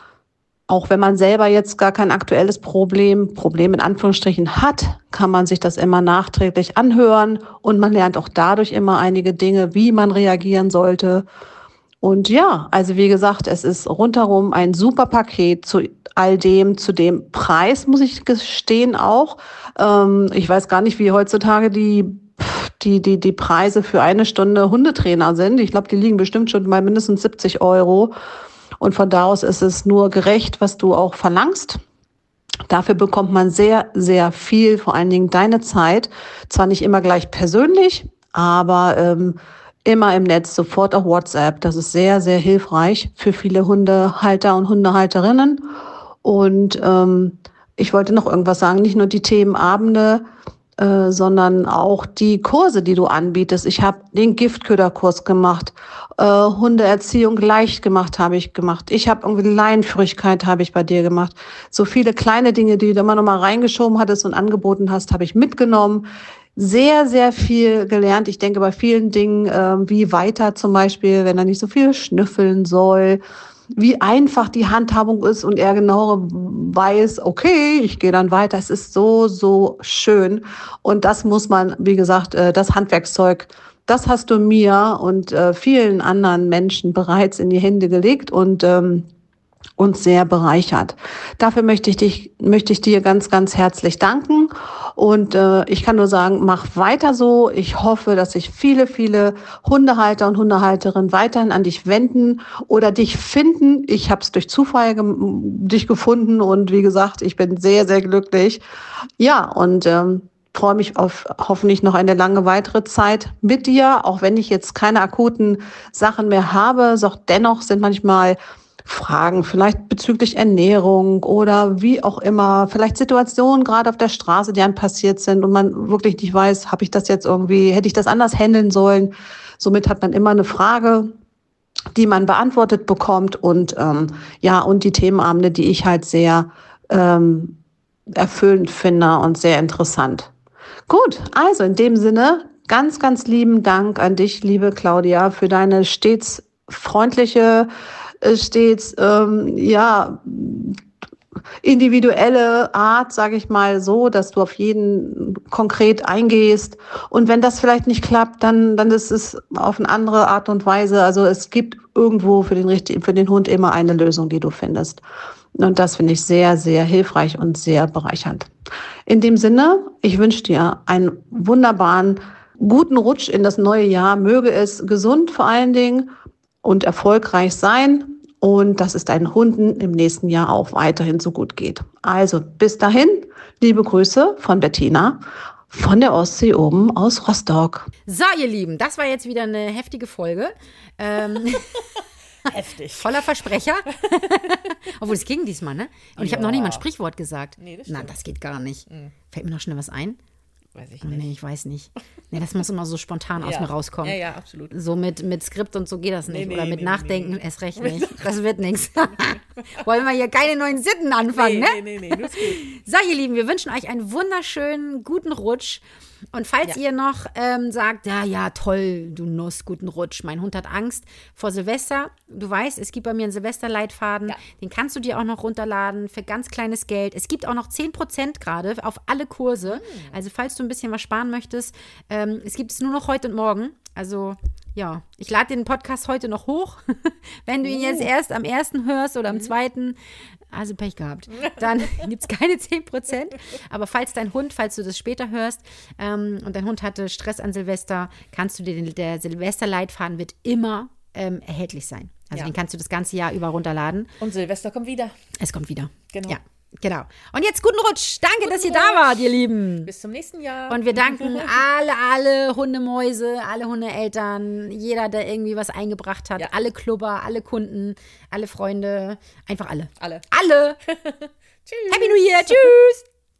Speaker 6: Auch wenn man selber jetzt gar kein aktuelles Problem, Problem in Anführungsstrichen hat, kann man sich das immer nachträglich anhören und man lernt auch dadurch immer einige Dinge, wie man reagieren sollte. Und ja, also wie gesagt, es ist rundherum ein super Paket zu all dem, zu dem Preis, muss ich gestehen auch. Ähm, ich weiß gar nicht, wie heutzutage die, die, die, die Preise für eine Stunde Hundetrainer sind. Ich glaube, die liegen bestimmt schon mal mindestens siebzig Euro. Und von da aus ist es nur gerecht, was du auch verlangst. Dafür bekommt man sehr, sehr viel, vor allen Dingen deine Zeit. Zwar nicht immer gleich persönlich, aber ähm, immer im Netz, sofort auf WhatsApp. Das ist sehr, sehr hilfreich für viele Hundehalter und Hundehalterinnen. Und ähm, ich wollte noch irgendwas sagen, nicht nur die Themenabende, äh, sondern auch die Kurse, die du anbietest. Ich habe den Giftköderkurs gemacht, äh, Hundeerziehung leicht gemacht habe ich gemacht. Ich habe irgendwie Leinenführigkeit habe ich bei dir gemacht. So viele kleine Dinge, die du immer noch mal reingeschoben hattest und angeboten hast, habe ich mitgenommen. Sehr, sehr viel gelernt. Ich denke bei vielen Dingen, äh, wie weiter zum Beispiel, wenn er nicht so viel schnüffeln soll, wie einfach die Handhabung ist und er genau weiß, okay, ich gehe dann weiter. Es ist so, so schön. Und das muss man, wie gesagt, äh, das Handwerkszeug, das hast du mir und äh, vielen anderen Menschen bereits in die Hände gelegt und ähm, uns sehr bereichert. Dafür möchte ich dich, möchte ich dir ganz, ganz herzlich danken. Und äh, ich kann nur sagen, mach weiter so. Ich hoffe, dass sich viele, viele Hundehalter und Hundehalterinnen weiterhin an dich wenden oder dich finden. Ich habe es durch Zufall ge- dich gefunden und wie gesagt, ich bin sehr, sehr glücklich. Ja, und ähm, freue mich auf hoffentlich noch eine lange weitere Zeit mit dir, auch wenn ich jetzt keine akuten Sachen mehr habe. Doch dennoch sind manchmal Fragen, vielleicht bezüglich Ernährung oder wie auch immer, vielleicht Situationen gerade auf der Straße, die einem passiert sind und man wirklich nicht weiß, habe ich das jetzt irgendwie, hätte ich das anders handeln sollen? Somit hat man immer eine Frage, die man beantwortet bekommt und ähm, ja, und die Themenabende, die ich halt sehr ähm, erfüllend finde und sehr interessant. Gut, also in dem Sinne, ganz, ganz lieben Dank an dich, liebe Claudia, für deine stets freundliche, stets ähm, ja individuelle Art, sage ich mal so, dass du auf jeden konkret eingehst. Und wenn das vielleicht nicht klappt, dann dann ist es auf eine andere Art und Weise. Also es gibt irgendwo für den richtigen, für den Hund immer eine Lösung, die du findest. Und das finde ich sehr, sehr hilfreich und sehr bereichernd. In dem Sinne, ich wünsche dir einen wunderbaren, guten Rutsch in das neue Jahr. Möge es gesund vor allen Dingen und erfolgreich sein und dass es deinen Hunden im nächsten Jahr auch weiterhin so gut geht. Also bis dahin, liebe Grüße von Bettina von der Ostsee oben aus Rostock.
Speaker 1: So, ihr Lieben, das war jetzt wieder eine heftige Folge. Ähm,
Speaker 2: Heftig.
Speaker 1: Voller Versprecher. Obwohl, es ging diesmal, ne? Und ich habe
Speaker 2: Ja.
Speaker 1: noch nicht mal ein Sprichwort gesagt.
Speaker 2: Nee, das
Speaker 1: Na,
Speaker 2: stimmt.
Speaker 1: das geht gar nicht.
Speaker 2: Mhm.
Speaker 1: Fällt mir noch schnell was ein?
Speaker 2: Weiß ich
Speaker 1: Oh,
Speaker 2: nicht.
Speaker 1: nee, ich weiß nicht. Nee, das muss immer so spontan aus
Speaker 2: Ja.
Speaker 1: mir rauskommen.
Speaker 2: Ja, ja, absolut.
Speaker 1: So mit, mit Skript und so geht das nicht.
Speaker 2: Nee, nee,
Speaker 1: Oder mit
Speaker 2: nee,
Speaker 1: Nachdenken
Speaker 2: nee, nee.
Speaker 1: erst recht nicht. Das wird nichts. Wollen wir hier keine neuen Sitten anfangen,
Speaker 2: Nee,
Speaker 1: ne?
Speaker 2: nee, nee, nee, das geht.
Speaker 1: So, ihr Lieben, wir wünschen euch einen wunderschönen, guten Rutsch. Und falls
Speaker 2: Ja.
Speaker 1: ihr noch ähm, sagt, ja, ja, toll, du Nuss, guten Rutsch. Mein Hund hat Angst vor Silvester. Du weißt, es gibt bei mir einen Silvesterleitfaden.
Speaker 2: Ja.
Speaker 1: Den kannst du dir auch noch runterladen für ganz kleines Geld. Es gibt auch noch zehn Prozent gerade auf alle Kurse. Also falls du ein bisschen was sparen möchtest, ähm, es gibt es nur noch heute und morgen. Also ja, ich lade den Podcast heute noch hoch. Wenn du ihn jetzt erst am ersten hörst oder am zweiten, also Pech gehabt, dann gibt es keine zehn Prozent. Aber falls dein Hund, falls du das später hörst ähm, und dein Hund hatte Stress an Silvester, kannst du dir den, der Silvesterleitfaden wird immer ähm, erhältlich sein. Also
Speaker 2: Ja.
Speaker 1: den kannst du das ganze Jahr über runterladen.
Speaker 2: Und Silvester kommt wieder.
Speaker 1: Es kommt wieder.
Speaker 2: Genau.
Speaker 1: Ja, genau. Und jetzt guten Rutsch. Danke, dass ihr da wart, ihr Lieben.
Speaker 2: Bis zum nächsten Jahr.
Speaker 1: Und wir danken alle, alle Hundemäuse, alle Hundeeltern, jeder, der irgendwie was eingebracht hat,
Speaker 2: Ja.
Speaker 1: alle Klubber, alle Kunden, alle Freunde, einfach alle.
Speaker 2: Alle.
Speaker 1: Alle.
Speaker 2: Tschüss.
Speaker 1: Happy New Year. Tschüss.